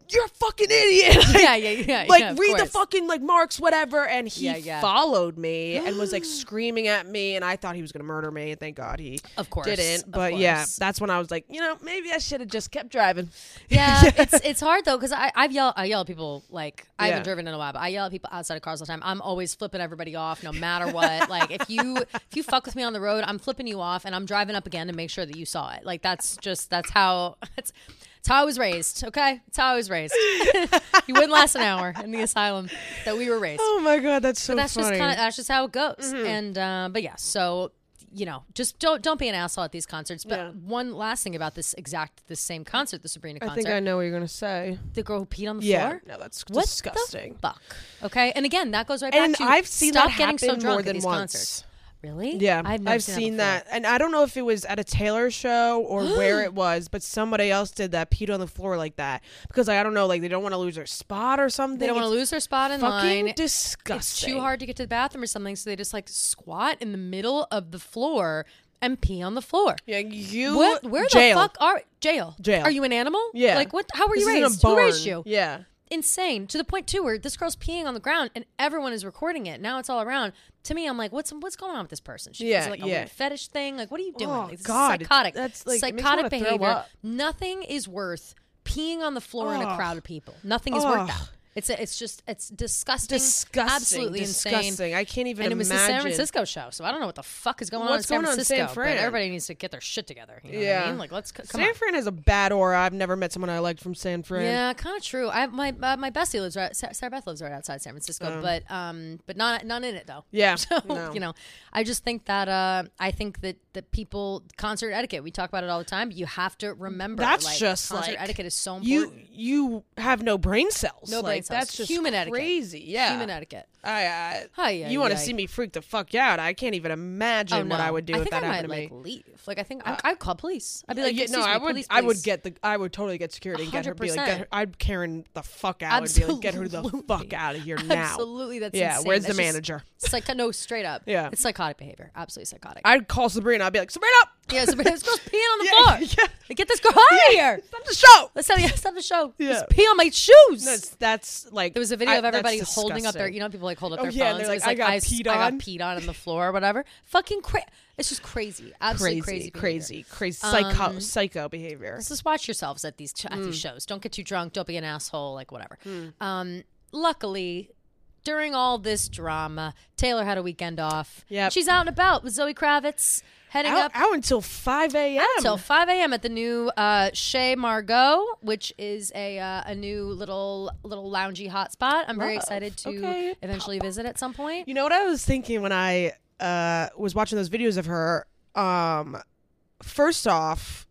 you're a fucking idiot. Like, yeah, yeah, yeah. Like, yeah, of read the course. fucking, like, marks, whatever. And he Yeah, yeah. followed me and was, like, screaming at me. And I thought he was going to murder me. And thank God he Of course, didn't. of But, yeah, course. that's when I was like, you know, maybe I should have just kept driving. Yeah, it's it's hard though because I I've yell I yell at people like I Yeah. haven't driven in a while, but I yell at people outside of cars all the time. I'm always flipping everybody off, no matter what. Like if you if you fuck with me on the road, I'm flipping you off, and I'm driving up again to make sure that you saw it. Like that's just that's how it's. It's how I was raised, okay? It's how I was raised. You wouldn't last an hour in the asylum that we were raised. Oh, my God. That's so But that's funny. just kind of that's just how it goes. Mm-hmm. And uh, but yeah, so you know, just don't don't be an asshole at these concerts. But Yeah. one last thing about this exact this same concert, the Sabrina I concert, think I know what you're going to say. the girl who peed on the Yeah. floor. No, that's What disgusting. the fuck? Okay, and again, that goes right back And to I've seen stop that getting happen so drunk more at than these once. concerts. Really? Yeah, I've, never I've seen that. that, and I don't know if it was at a Taylor show or where it was, but somebody else did that, peed on the floor like that because like, I don't know, like they don't want to lose their spot or something. They don't want to It's lose their spot in fucking line. disgusting. It's too hard to get to the bathroom or something, so they just like squat in the middle of the floor and pee on the floor. Yeah, you. What? Where jail. the fuck are jail? Jail. Are you an animal? Yeah. Like what? How were you This isn't a raised? Who raised barn. you? Yeah. Insane to the point too where this girl's peeing on the ground and everyone is recording it. Now it's all around. To me, I'm like, what's what's going on with this person? She Yeah, is it like a yeah. weird fetish thing. Like, what are you doing? Oh, Like, this is God, it- psychotic. that's, like, it makes me psychotic wanna throw behavior. up. Nothing is worth peeing on the floor in a Ugh. crowd of people. Nothing is Ugh. worth that. It's a, it's just it's disgusting, Disgusting. absolutely disgusting. insane. I can't even And it was imagine. the San Francisco show, so I don't know what the fuck is going on in What's San going on in Francisco. San but Fran? everybody needs to get their shit together. You know Yeah. what I mean? Like, let's c- come San on. Fran has a bad aura. I've never met someone I liked from San Fran. Yeah, kind of true. I my uh, my bestie lives right. Sa- Sarah Beth lives right outside San Francisco, Um. but um, but not not in it though. Yeah. So No. you know, I just think that uh, I think that that people concert etiquette. We talk about it all the time. But you have to remember That's like, just concert like etiquette is so You important. you have no brain cells. No like, brain cells. That's just Human etiquette. crazy. Yeah. Human etiquette. I, I, Hi, yeah, you want to yeah. see me freak the fuck out? I can't even imagine Oh, no. what I would do I if think that I happened might to like me. leave. Like I think I, I'd call police. I'd be like, yeah, no, "Excuse me, I would. police, I would please." get the. I would totally get security and get her. Be like, get her, I'd Karen the fuck out. And be like, get her the Absolutely. fuck out of here now. Absolutely, that's Yeah. insane. Where's the That's just manager? Psych- no, straight up. Yeah. It's psychotic behavior. Absolutely psychotic. I'd call Sabrina. I'd be like, Sabrina, yeah, so this girl's peeing on the Yeah, floor. yeah. Like, get this girl out of here. stop the show. Let's tell you, stop the show. Yeah. Just pee on my shoes. That's that's like. There was a video I- of everybody that's holding up their, disgusting. you know, people like hold up Oh, their yeah, phones. they're It like, was I got I, s- peed I got on. peed on in the floor or whatever. Fucking crazy. It's just crazy. Absolutely crazy, crazy. crazy, crazy, psycho, Um, psycho behavior. So just watch yourselves at these at Mm. these shows. Don't get too drunk. Don't be an asshole. Like whatever. Um, luckily, during all this drama, Taylor had a weekend off. Yep. She's out and about with Zoe Kravitz, heading Out, up out until five a m until five a.m. at the new uh, Chez Margot, which is a uh, a new little little loungy hotspot. I'm very Love. excited to Okay. eventually visit at some point. You know what I was thinking when I uh, was watching those videos of her? Um, first off,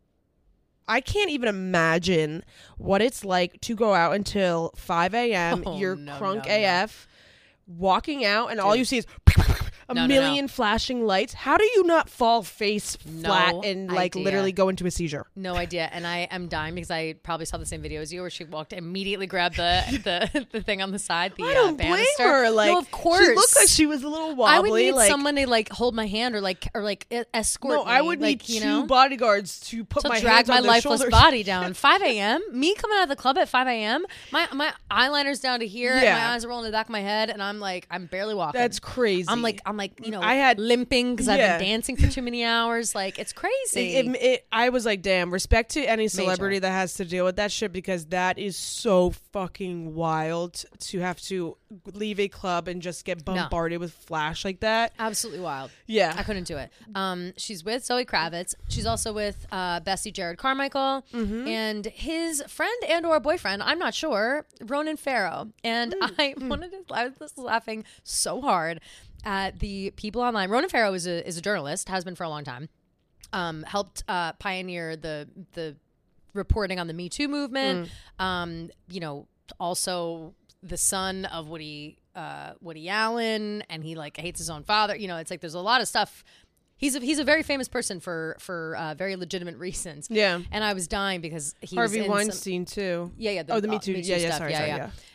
I can't even imagine what it's like to go out until five a m Oh, You're no, crunk no, A F, walking out, and all you see is a No, no, million no. flashing lights. How do you not fall face flat No and like idea. literally go into a seizure? No idea, and I am dying because I probably saw the same video as you, where she walked immediately grabbed the the, the thing on the side. The I don't uh, blame banister. her. Like, no, of course, she looked like she was a little wobbly. I would need like, someone to like hold my hand or like or like e- escort no, me. I would like, need you two know, bodyguards to put to my drag hands my on their lifeless shoulders. body down. five a.m. Me coming out of the club at five a.m. My my eyeliner's down to here. And Yeah. my eyes are rolling to the back of my head, and I'm like I'm barely walking. That's crazy. I'm like I'm like you know I had- limping because Yeah. I've been dancing for too many hours. Like it's crazy. It, it, it, I was like, damn, respect to any celebrity that has to deal with that shit because that is so fucking wild to have to leave a club and just get bombarded with flash like that. Absolutely wild. Yeah. I couldn't do it. Um, she's with Zoe Kravitz. She's also with uh, Bessie Jared Carmichael Mm-hmm. and his friend and or boyfriend. I'm not sure. Ronan Farrow. And I wanted to. I was laughing so hard at the people online. Ronan Farrow is a is a journalist. Has been for a long time. Um, helped uh, pioneer the the reporting on the Me Too movement. Um, you know, also the son of Woody uh, Woody Allen, and he like hates his own father. You know, it's like there's a lot of stuff. He's a, he's a very famous person for for uh, very legitimate reasons. Yeah. And I was dying because he Harvey was in some- Weinstein too. yeah, yeah. Oh, the Me uh, Too. Yeah, yeah, stuff. sorry, sorry, yeah.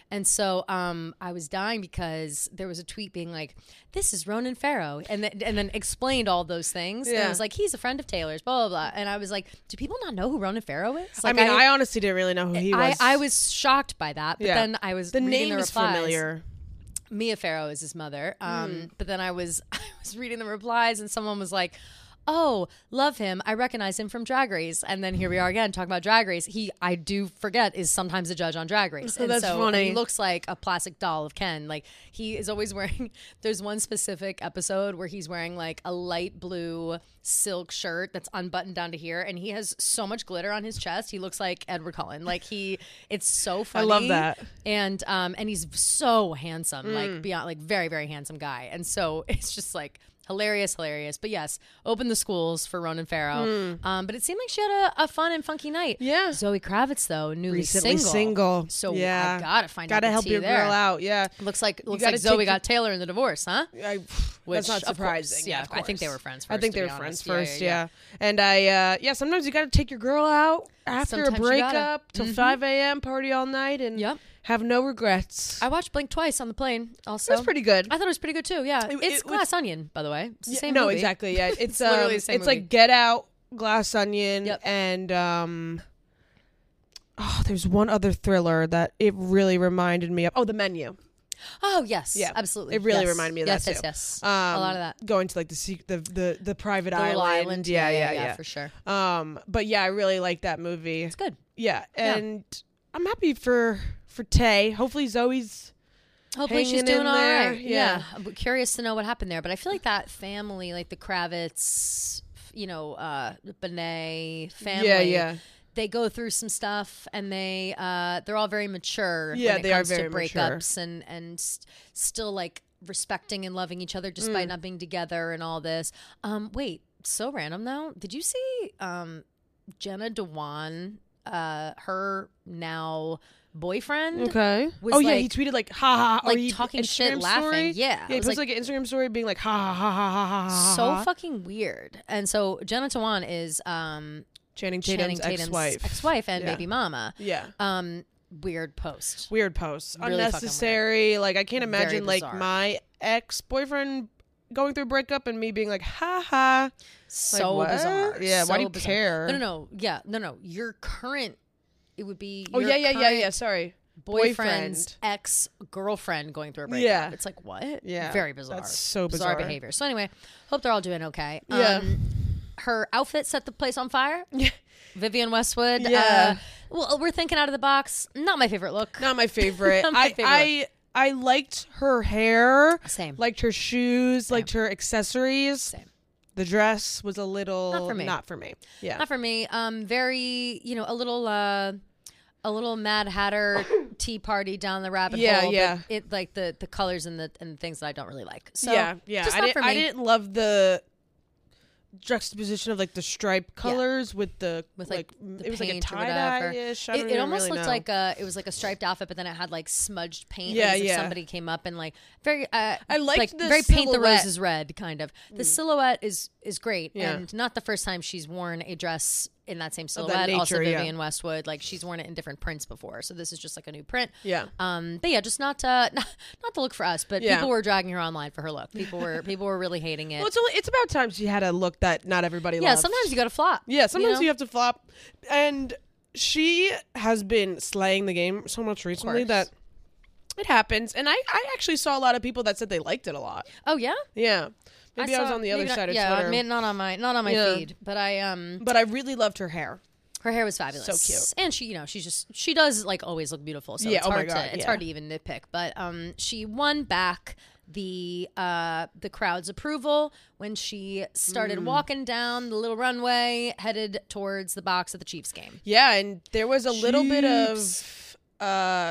And so um, I was dying because there was a tweet being like, this is Ronan Farrow. And, th- and then explained all those things. Yeah. And it was like, he's a friend of Taylor's, blah, blah, blah. And I was like, do people not know who Ronan Farrow is? Like, I mean, I, I honestly didn't really know who he I, was. I was shocked by that. But Yeah. then I was the reading name the is replies. familiar. Mia Farrow is his mother. Um, Mm. But then I was I was reading the replies and someone was like, oh, love him. I recognize him from Drag Race. And then here we are again talking about Drag Race. He, I do forget, is sometimes a judge on Drag Race. And That's so funny. he looks like a plastic doll of Ken. Like he is always wearing, there's one specific episode where he's wearing like a light blue silk shirt that's unbuttoned down to here. And he has so much glitter on his chest. He looks like Edward Cullen. Like he, it's so funny. I love that. And, um, and he's so handsome, like beyond, like very, very handsome guy. And so it's just like, hilarious, hilarious. But yes, open the schools for Ronan Farrow. Mm. Um, but it seemed like she had a, a fun and funky night. Yeah. Zoe Kravitz, though, newly Recently single. single. So yeah. I gotta find out Gotta the help tea your there. girl out. Yeah. Looks like looks gotta like Zoe take got Taylor in the divorce, huh? I, Which, that's not of course, surprising. yeah, of I think they course. were friends I first, think to they be were friends honest. first. Yeah, Yeah, yeah, And I, uh, yeah, sometimes you got to take your girl out after Sometimes a you gotta. breakup till Mhm. five a.m. party all night and Yep. have no regrets. I watched Blink twice on the plane. Also, That's pretty good. I thought it was pretty good too. Yeah, It- it's it was- Glass Onion, by the way. It's the Yeah, same no, movie. exactly. Yeah, it's, It's um, literally the same it's movie. like Get Out, Glass Onion, Yep. and um, oh, there's one other thriller that it really reminded me of. Oh, The Menu. Oh yes, Yeah, absolutely. it really Yes. reminded me of yes, that yes, too. Yes, Um, a lot of that. Going to like the sec- the the, the private The island. little island. Yeah, yeah, yeah, for sure. Um, but yeah, I really like that movie. It's good. Yeah, Yeah. and I'm happy for for Tay. Hopefully Zoe's Hopefully she's hanging doing in all there. right. Yeah. Yeah. I'm curious to know what happened there. But I feel like that family, like the Kravitz, you know, uh, Benet family. Yeah, yeah. They go through some stuff, and they uh, they're all very mature. Yeah, when it they are comes very to mature. breakups and and st- still like respecting and loving each other Mm. despite not being together and all this. Um, wait, so random though. Did you see um, Jenna Dewan, uh, her now boyfriend? Okay. Was Oh yeah, like- he tweeted like ha ha, ha like or he talking Instagram shit, laughing. story. Yeah, Yeah, it he was posted like- like, an Instagram story being like ha ha ha ha ha ha ha. So ha. fucking weird. And so Jenna Dewan is um, Channing Tatum's, Channing Tatum's ex-wife. ex-wife and Yeah. baby mama. Yeah. Um, weird post. Weird posts. Really fucking weird. Unnecessary. Like I can't Very imagine like bizarre. my ex-boyfriend going through a breakup and me being like ha ha. So what? bizarre. Yeah, why So do you bizarre. care? No, no, no. Yeah, no, no. Your current, it would be. Oh your yeah, yeah, yeah, current yeah. Sorry. Boyfriend's ex girlfriend going through a breakup. Yeah. It's like what? Yeah. Very bizarre. That's so bizarre bizarre. behavior. So anyway, hope they're all doing okay. Yeah. Um, her outfit set the place on fire. Yeah. Vivian Westwood. Yeah. Uh, well, we're thinking out of the box. Not my favorite look. Not my favorite. Not my I favorite. I I liked her hair. Same. Liked her shoes. Liked her accessories. Same. The dress was a little Not for me. Not for me. Yeah. Not for me. Um, very, you know, a little, uh, a little Mad Hatter tea party down the rabbit Yeah, hole. but yeah. It like the the colors and the and the things that I don't really like. So yeah, yeah. just I not didn't. for me. I didn't love the juxtaposition of like the stripe colors with the With, like, m- the it was like a paint or tie whatever. dye ish. It, it almost looked like a it was like a striped outfit, but then it had like smudged paint. Yeah, like as if yeah. somebody came up and like very. Uh, I liked like the very paint the silhouette. Mm. roses red kind of. The silhouette is is great, Yeah. and not the first time she's worn a dress in that same that silhouette. also, nature, yeah. Vivian Westwood, like she's worn it in different prints before, so this is just like a new print. Yeah. Um, but yeah, just not uh, not, not the look for us, but Yeah. people were dragging her online for her look. People were people were really hating it. Well, it's only it's about time she had a look that not everybody yeah, loves. sometimes you got to flop. Yeah, sometimes know? you have to flop, and she has been slaying the game so much recently course. that it happens. And I I actually saw a lot of people that said they liked it a lot. Oh yeah. Yeah. Maybe I, was saw- on the maybe other not- side of yeah, Twitter. I mean, not on my not on my Yeah. feed, but I um but I really loved her hair. her hair was fabulous. So cute. And she, you know, she's just she does like always look beautiful. So Yeah, it's oh my hard God, to it's yeah. hard to even nitpick. But um she won back the uh the crowd's approval when she started Mm. walking down the little runway headed towards the box at the Chiefs game. Yeah, and there was a little bit of Jeeps. uh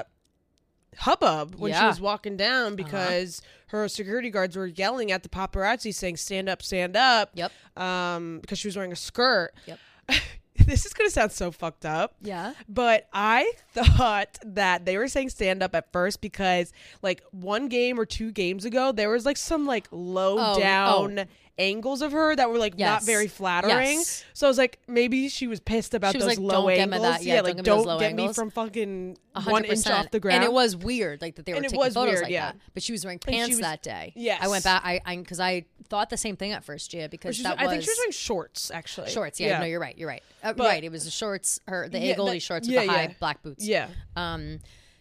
hubbub when she Yeah. was walking down because her security guards were yelling at the paparazzi saying stand up, stand up. Yep. Um because she was wearing a skirt. Yep. This is going to sound so fucked up. Yeah. But I thought that they were saying stand up at first because like one game or two games ago there was like some like low Oh, down oh. angles of her that were like Yes. not very flattering. Yes. So I was like, maybe she was pissed about She was those like, low "Don't get me angles. that- yeah, don't like give me those don't low get me angles." from fucking one one hundred inch percent. off the ground. And it was weird, like that they were And it taking was photos weird, like yeah. that. But she was wearing And she pants was- that day. Yes. I went back. I I because I thought the same thing at first, Gia, because She was- that I was think she was wearing shorts actually. shorts. Yeah, no, you're right. You're right. Uh, But- right. It was the shorts. Her the Yeah, Agoldy that- shorts with yeah, the high yeah. black boots. Yeah. Um,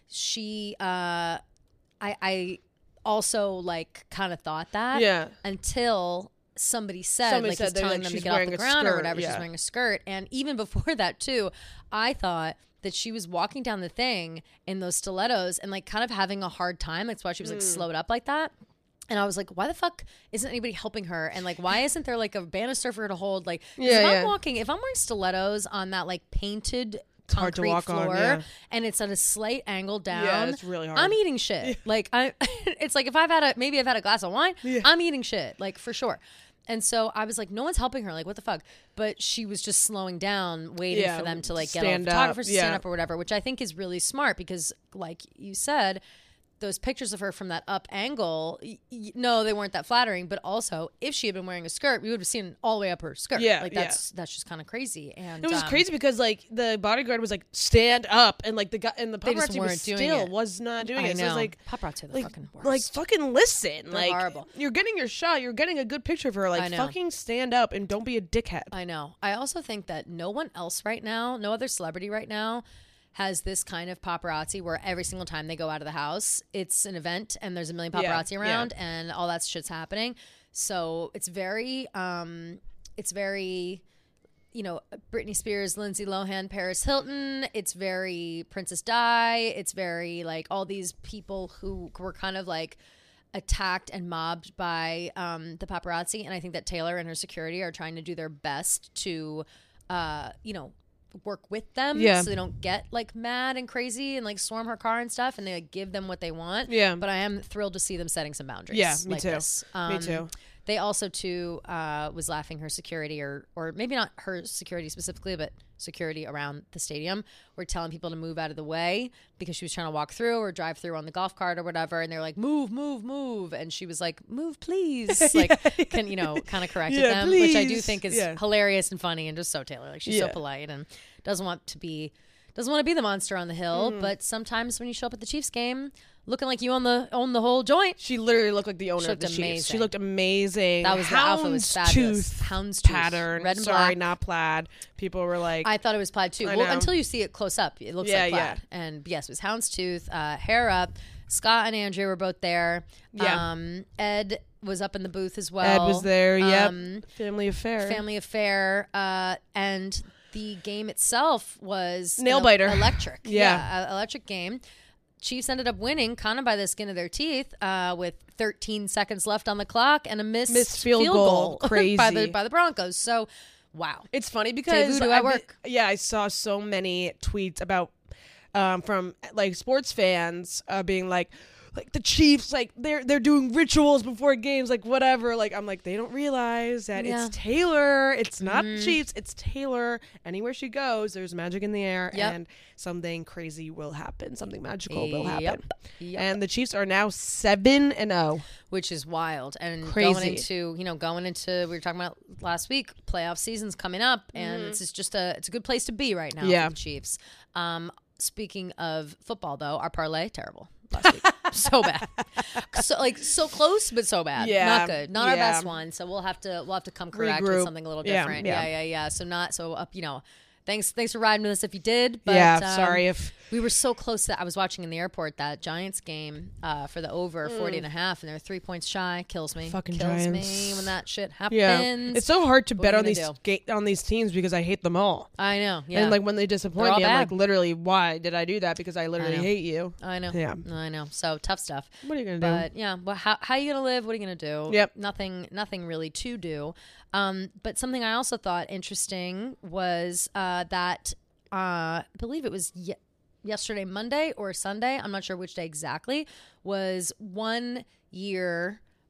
she. Uh, I I also like kind of thought that. Yeah. Until somebody said, Somebody like, said he's that, telling like, them to she's get off wearing the a ground or skirt, whatever. She's yeah. wearing a skirt, and even before that too, I thought that she was walking down the thing in those stilettos and like kind of having a hard time. That's why she was Mm. like slowed up like that. And I was like, why the fuck isn't anybody helping her? And like, why isn't there like a banister for her to hold? Like, 'cause Yeah, if yeah. I'm walking, if I'm wearing stilettos on that like painted hard to concrete walk on, floor yeah. and it's at a slight angle down, Yeah, it's really hard. I'm eating shit. Like I, it's like if I've had a maybe I've had a glass of wine, Yeah. I'm eating shit, like for sure. And so I was like, no one's helping her. Like, what the fuck? But she was just slowing down, waiting Yeah, for them to like get all stand the up, photographers to stand yeah. up or whatever, which I think is really smart because, like you said, those pictures of her from that up angle, y- y- no, they weren't that flattering. But also, if she had been wearing a skirt, we would have seen all the way up her skirt. Yeah, like yeah. that's that's just kind of crazy. And It was um, crazy because like the bodyguard was like stand up and like the guy and the They just paparazzi weren't was doing still it. was not doing I it. So know. it's like Paparazzi are the like, fucking worst. like fucking listen. like horrible. You're getting your shot. You're getting a good picture of her. I Like know. fucking stand up and don't be a dickhead. I know. I also think that no one else right now, no other celebrity right now, has this kind of paparazzi where every single time they go out of the house, it's an event and there's a million Yeah, paparazzi yeah. around and all that shit's happening. So it's very, um, it's very, you know, Britney Spears, Lindsay Lohan, Paris Hilton. It's very Princess Di. It's very like all these people who were kind of like attacked and mobbed by um, the paparazzi. And I think that Taylor and her security are trying to do their best to, uh, you know, work with them Yeah. so they don't get like mad and crazy and like storm her car and stuff, and they like, give them what they want. Yeah. But I am thrilled to see them setting some boundaries. Yeah, me like too. This. Me Um, too. They also too uh, was laughing her security, or or maybe not her security specifically, but security around the stadium were telling people to move out of the way because she was trying to walk through or drive through on the golf cart or whatever, and they're like, move, move, move, and she was like, move, please, like, can you know, kind of corrected Yeah, them, which I do please. think is Yeah. hilarious and funny and just so Taylor, like she's Yeah. so polite and doesn't want to be doesn't want to be the monster on the hill, Mm. but sometimes when you show up at the Chiefs game looking like you own the own the whole joint. She literally looked like the owner She of the looked Chiefs. She amazing. looked amazing. That was the outfit was fabulous. Houndstooth Houndstooth pattern. red and Sorry, black. not plaid. People were like, I thought it was plaid too. I Well, know. until you see it close up, it looks Yeah, like plaid. yeah. And yes, it was houndstooth, uh, hair up. Scott and Andrea were both there. Yeah. Um, Ed was up in the booth as well. Ed was there. Yep. Um, Family affair. Family affair. Uh, and the game itself was Nail an- biter. electric. Yeah. a- electric game. Chiefs ended up winning kind of by the skin of their teeth uh, with thirteen seconds left on the clock and a missed, Missed field field, goal. goal, by the Crazy. by the Broncos. So, wow. It's funny because do I I've been- work? yeah, I saw so many tweets about um, from like sports fans uh, being like, like the Chiefs, like they're they're doing rituals before games, like whatever. Like I'm like, they don't realize that Yeah. it's Taylor. It's not the Mhm. Chiefs. It's Taylor. Anywhere she goes, there's magic in the air, Yep. and something crazy will happen. Something magical will happen. Yep. Yep. And the Chiefs are now seven and zero. Which is wild. And going Crazy. into, you know, going into, we were talking about last week, playoff season's coming up, and Mm-hmm. this is just a, it's a good place to be right now Yeah. for the Chiefs. Um, speaking of football, though, our parlay, terrible last week. So bad. So like so close, but so bad. Yeah. Not good. Not our Yeah. best one. So we'll have to we'll have to come correct with Regroup. something a little Yeah, different. yeah. Yeah, yeah, yeah. So not so up, you know. Thanks thanks for riding with us if you did. But yeah, um, sorry if we were so close that I was watching in the airport that Giants game uh, for the over forty and a half, and they're three points shy. Kills me. Fucking Kills me Giants. when that shit happens. yeah, it's so hard to What bet are on you these gonna ga- on these teams because I hate them all. I know. Yeah. And like when they They're disappoint all me, I'm like, bad. literally, why did I do that? Because I literally know. hate you. I know. Yeah. I know. So tough stuff. What are you gonna do? But yeah, well, how how you gonna live? What are you gonna do? Yep. Nothing. Nothing really to do. Um, but something I also thought interesting was uh, that uh, I believe it was ye- yesterday, Monday or Sunday. I'm not sure which day exactly. Was one year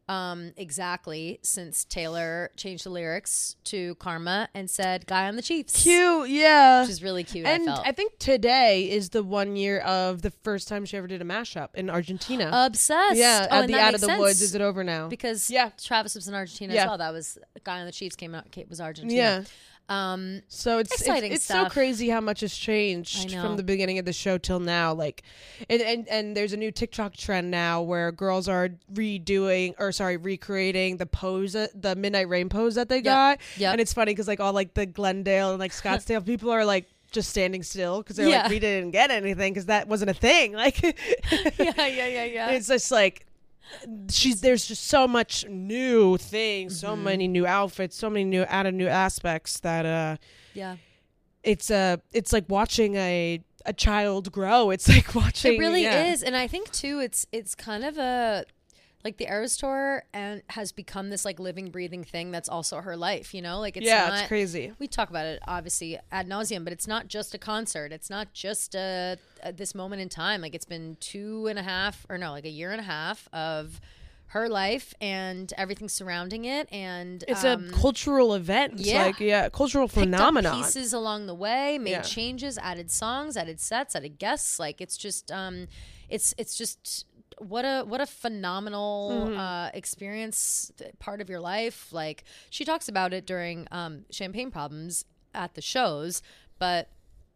Um, exactly, since Taylor changed the lyrics to Karma and said "Guy on the Chiefs." Cute, yeah. Which is really cute. And I felt I think today is the one year of the first time she ever did a mashup in Argentina. obsessed. yeah, oh, at and the that Out makes of the sense Woods. Is it over now? because Yeah. Travis was in Argentina Yeah. as well. That was "Guy on the Chiefs" came out. Was Argentina. Yeah. Um, So it's Exciting it's, it's so stuff. crazy how much has changed I know. from the beginning of the show till now. Like, and, and and there's a new TikTok trend now where girls are redoing or sorry recreating the pose, the Midnight Rain pose that they got. Yep. And it's funny because like all like the Glendale and like Scottsdale people are like just standing still because they're Yeah. like we didn't get anything because that wasn't a thing. Like, yeah, yeah, yeah, yeah. it's just like. She's there's just so much new things, so Mm-hmm. many new outfits, so many new added new aspects that uh yeah. it's uh it's like watching a a child grow. It's like watching It really yeah. is, and I think too, it's it's kind of a like the Eras Tour and has become this like living, breathing thing that's also her life. You know, like it's yeah, not, it's crazy. We talk about it obviously ad nauseum, but it's not just a concert. It's not just a, a this moment in time. Like it's been two and a half, or no, like a year and a half of her life and everything surrounding it, and It's um, a cultural event. yeah. Like yeah, cultural picked up phenomenon. pieces along the way, made Yeah. changes, added songs, added sets, added guests. Like it's just, um, it's it's just what a what a phenomenal Mm-hmm. uh, experience, part of your life. Like she talks about it during um, Champagne Problems at the shows, but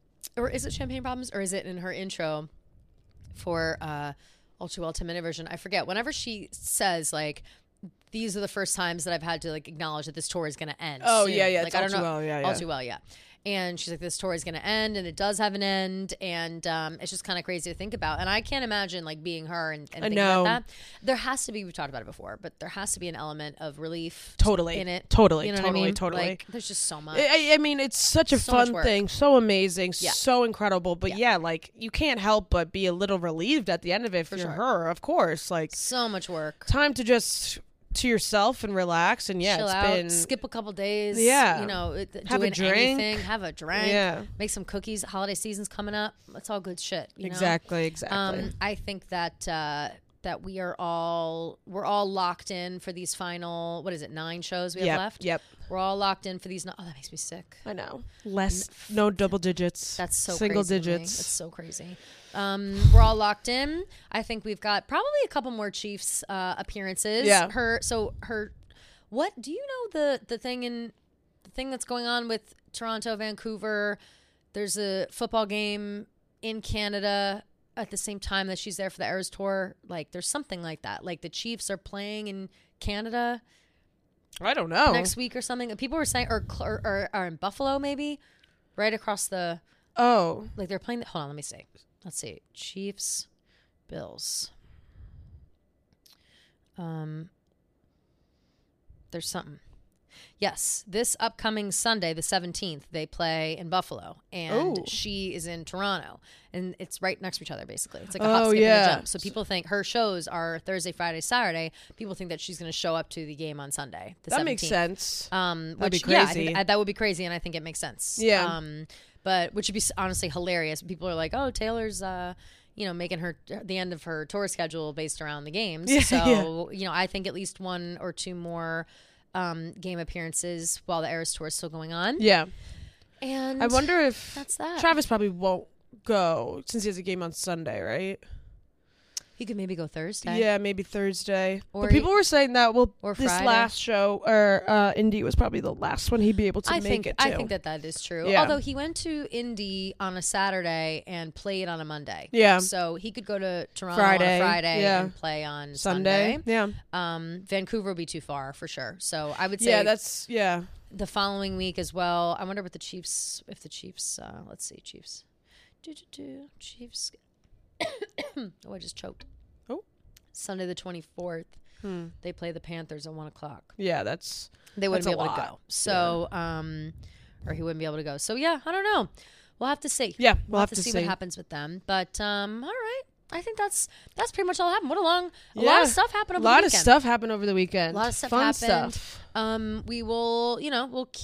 or is it Champagne Problems or is it in her intro for uh, All Too Well ten minute version? I forget. Whenever she says like, these are the first times that I've had to like acknowledge that this tour is going to end. Oh, soon. yeah, yeah, Like it's I All don't Too know. Well, yeah, All yeah. Too Well, yeah. And she's like, this tour is going to end, and it does have an end, and um, it's just kind of crazy to think about. And I can't imagine like being her and, and I thinking know. about that. There has to be. We've talked about it before, but there has to be an element of relief Totally. in it. Totally, You know totally, what I mean? totally. Like, there's just so much. I, I mean, it's such a So much fun work. thing, so amazing, Yeah. so incredible. But Yeah. yeah. like you can't help but be a little relieved at the end of it if For you're sure. her, of course. Like so much work. time to just to yourself and relax. And yeah, Chill it's out, been skip a couple days. Yeah. you know, it- Have a doing drink. anything, have a drink. Yeah. make some cookies. Holiday season's coming up. It's all good shit. You know? exactly, exactly. Um, I think that uh, that we are all we're all locked in for these final. What is it? Nine shows we have yep, left. yep. We're all locked in for these. No- oh, that makes me sick. I know. Less, no double digits. That's so single crazy to me. digits. That's so crazy. Um, we're all locked in. I think we've got probably a couple more Chiefs uh, appearances. Yeah. Her. So her. What do you know the the thing in the thing that's going on with Toronto, Vancouver? There's a football game in Canada at the same time that she's there for the Eras Tour. Like there's something like that. Like the Chiefs are playing in Canada I don't know. next week or something. People were saying, or or, or, or in Buffalo maybe, right across the. Oh, Like they're playing. The, hold on, let me see. Let's see. Chiefs, Bills. Um, there's something. Yes, this upcoming Sunday, the seventeenth, they play in Buffalo, and Ooh. she is in Toronto, and it's right next to each other. Basically, it's like a Oh, hop, skip, and yeah. a jump. So people think her shows are Thursday, Friday, Saturday. People think that she's going to show up to the game on Sunday. The that makes seventeenth. sense. Um, That'd which, be Yeah, I crazy. think, uh, that would be crazy, and I think it makes sense. Yeah. Um, but which would be s- honestly hilarious. People are like, "Oh, Taylor's, uh, you know, making her the end of her tour schedule based around the games." Yeah, so you know, I think at least one or two more um, game appearances while the Eras Tour is still going on. Yeah. And I wonder if that's that. Travis probably won't go since he has a game on Sunday, right? He could maybe go Thursday. Yeah, maybe Thursday. Or but people he- were saying that well, or this Friday. last show or uh, Indy was probably the last one he'd be able to I make think it to. I think that that is true. Yeah. Although he went to Indy on a Saturday and played on a Monday. Yeah. So he could go to Toronto Friday, on a Friday yeah. and play on Sunday. Sunday. Yeah. Um, Vancouver would be too far for sure. So I would say Yeah, that's yeah. the following week as well. I wonder what the Chiefs, if the Chiefs, uh, let's see, Chiefs, do do do Chiefs. Oh, I just choked. Oh. Sunday the twenty fourth. Hmm. They play the Panthers at one o'clock. Yeah, that's They wouldn't That's be a able to lot. go. So, um, or he wouldn't be able to go. So yeah, I don't know. We'll have to see. yeah. We'll, have, to see, what happens with them. But um, all right. I think that's that's pretty much all that happened. What a long, a lot Yeah. of stuff happened A over lot the of weekend. stuff happened over the weekend. A lot of stuff Fun happened. stuff. Um, we will, you know, we'll keep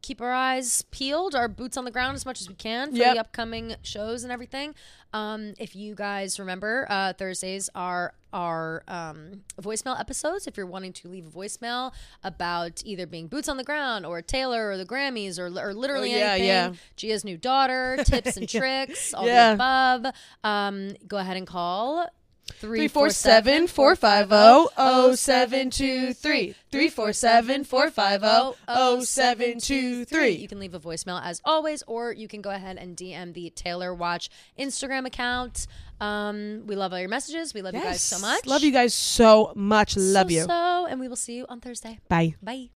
keep our eyes peeled, our boots on the ground as much as we can for Yep. the upcoming shows and everything. Um, if you guys remember, uh, Thursdays are our um, voicemail episodes. If you're wanting to leave a voicemail about either being boots on the ground or Taylor or the Grammys or, or literally Oh, yeah, anything, yeah. Gia's new daughter, tips and tricks, all Yeah. the above, um, go ahead and call three four seven, four five zero, zero seven two three. three four seven, four five zero, zero seven two three. You can leave a voicemail as always, or you can go ahead and D M the Taylor Watch Instagram account. Um, we love all your messages. We love you guys so much. Love you guys so much. Love so, you. So, and we will see you on Thursday. Bye. Bye.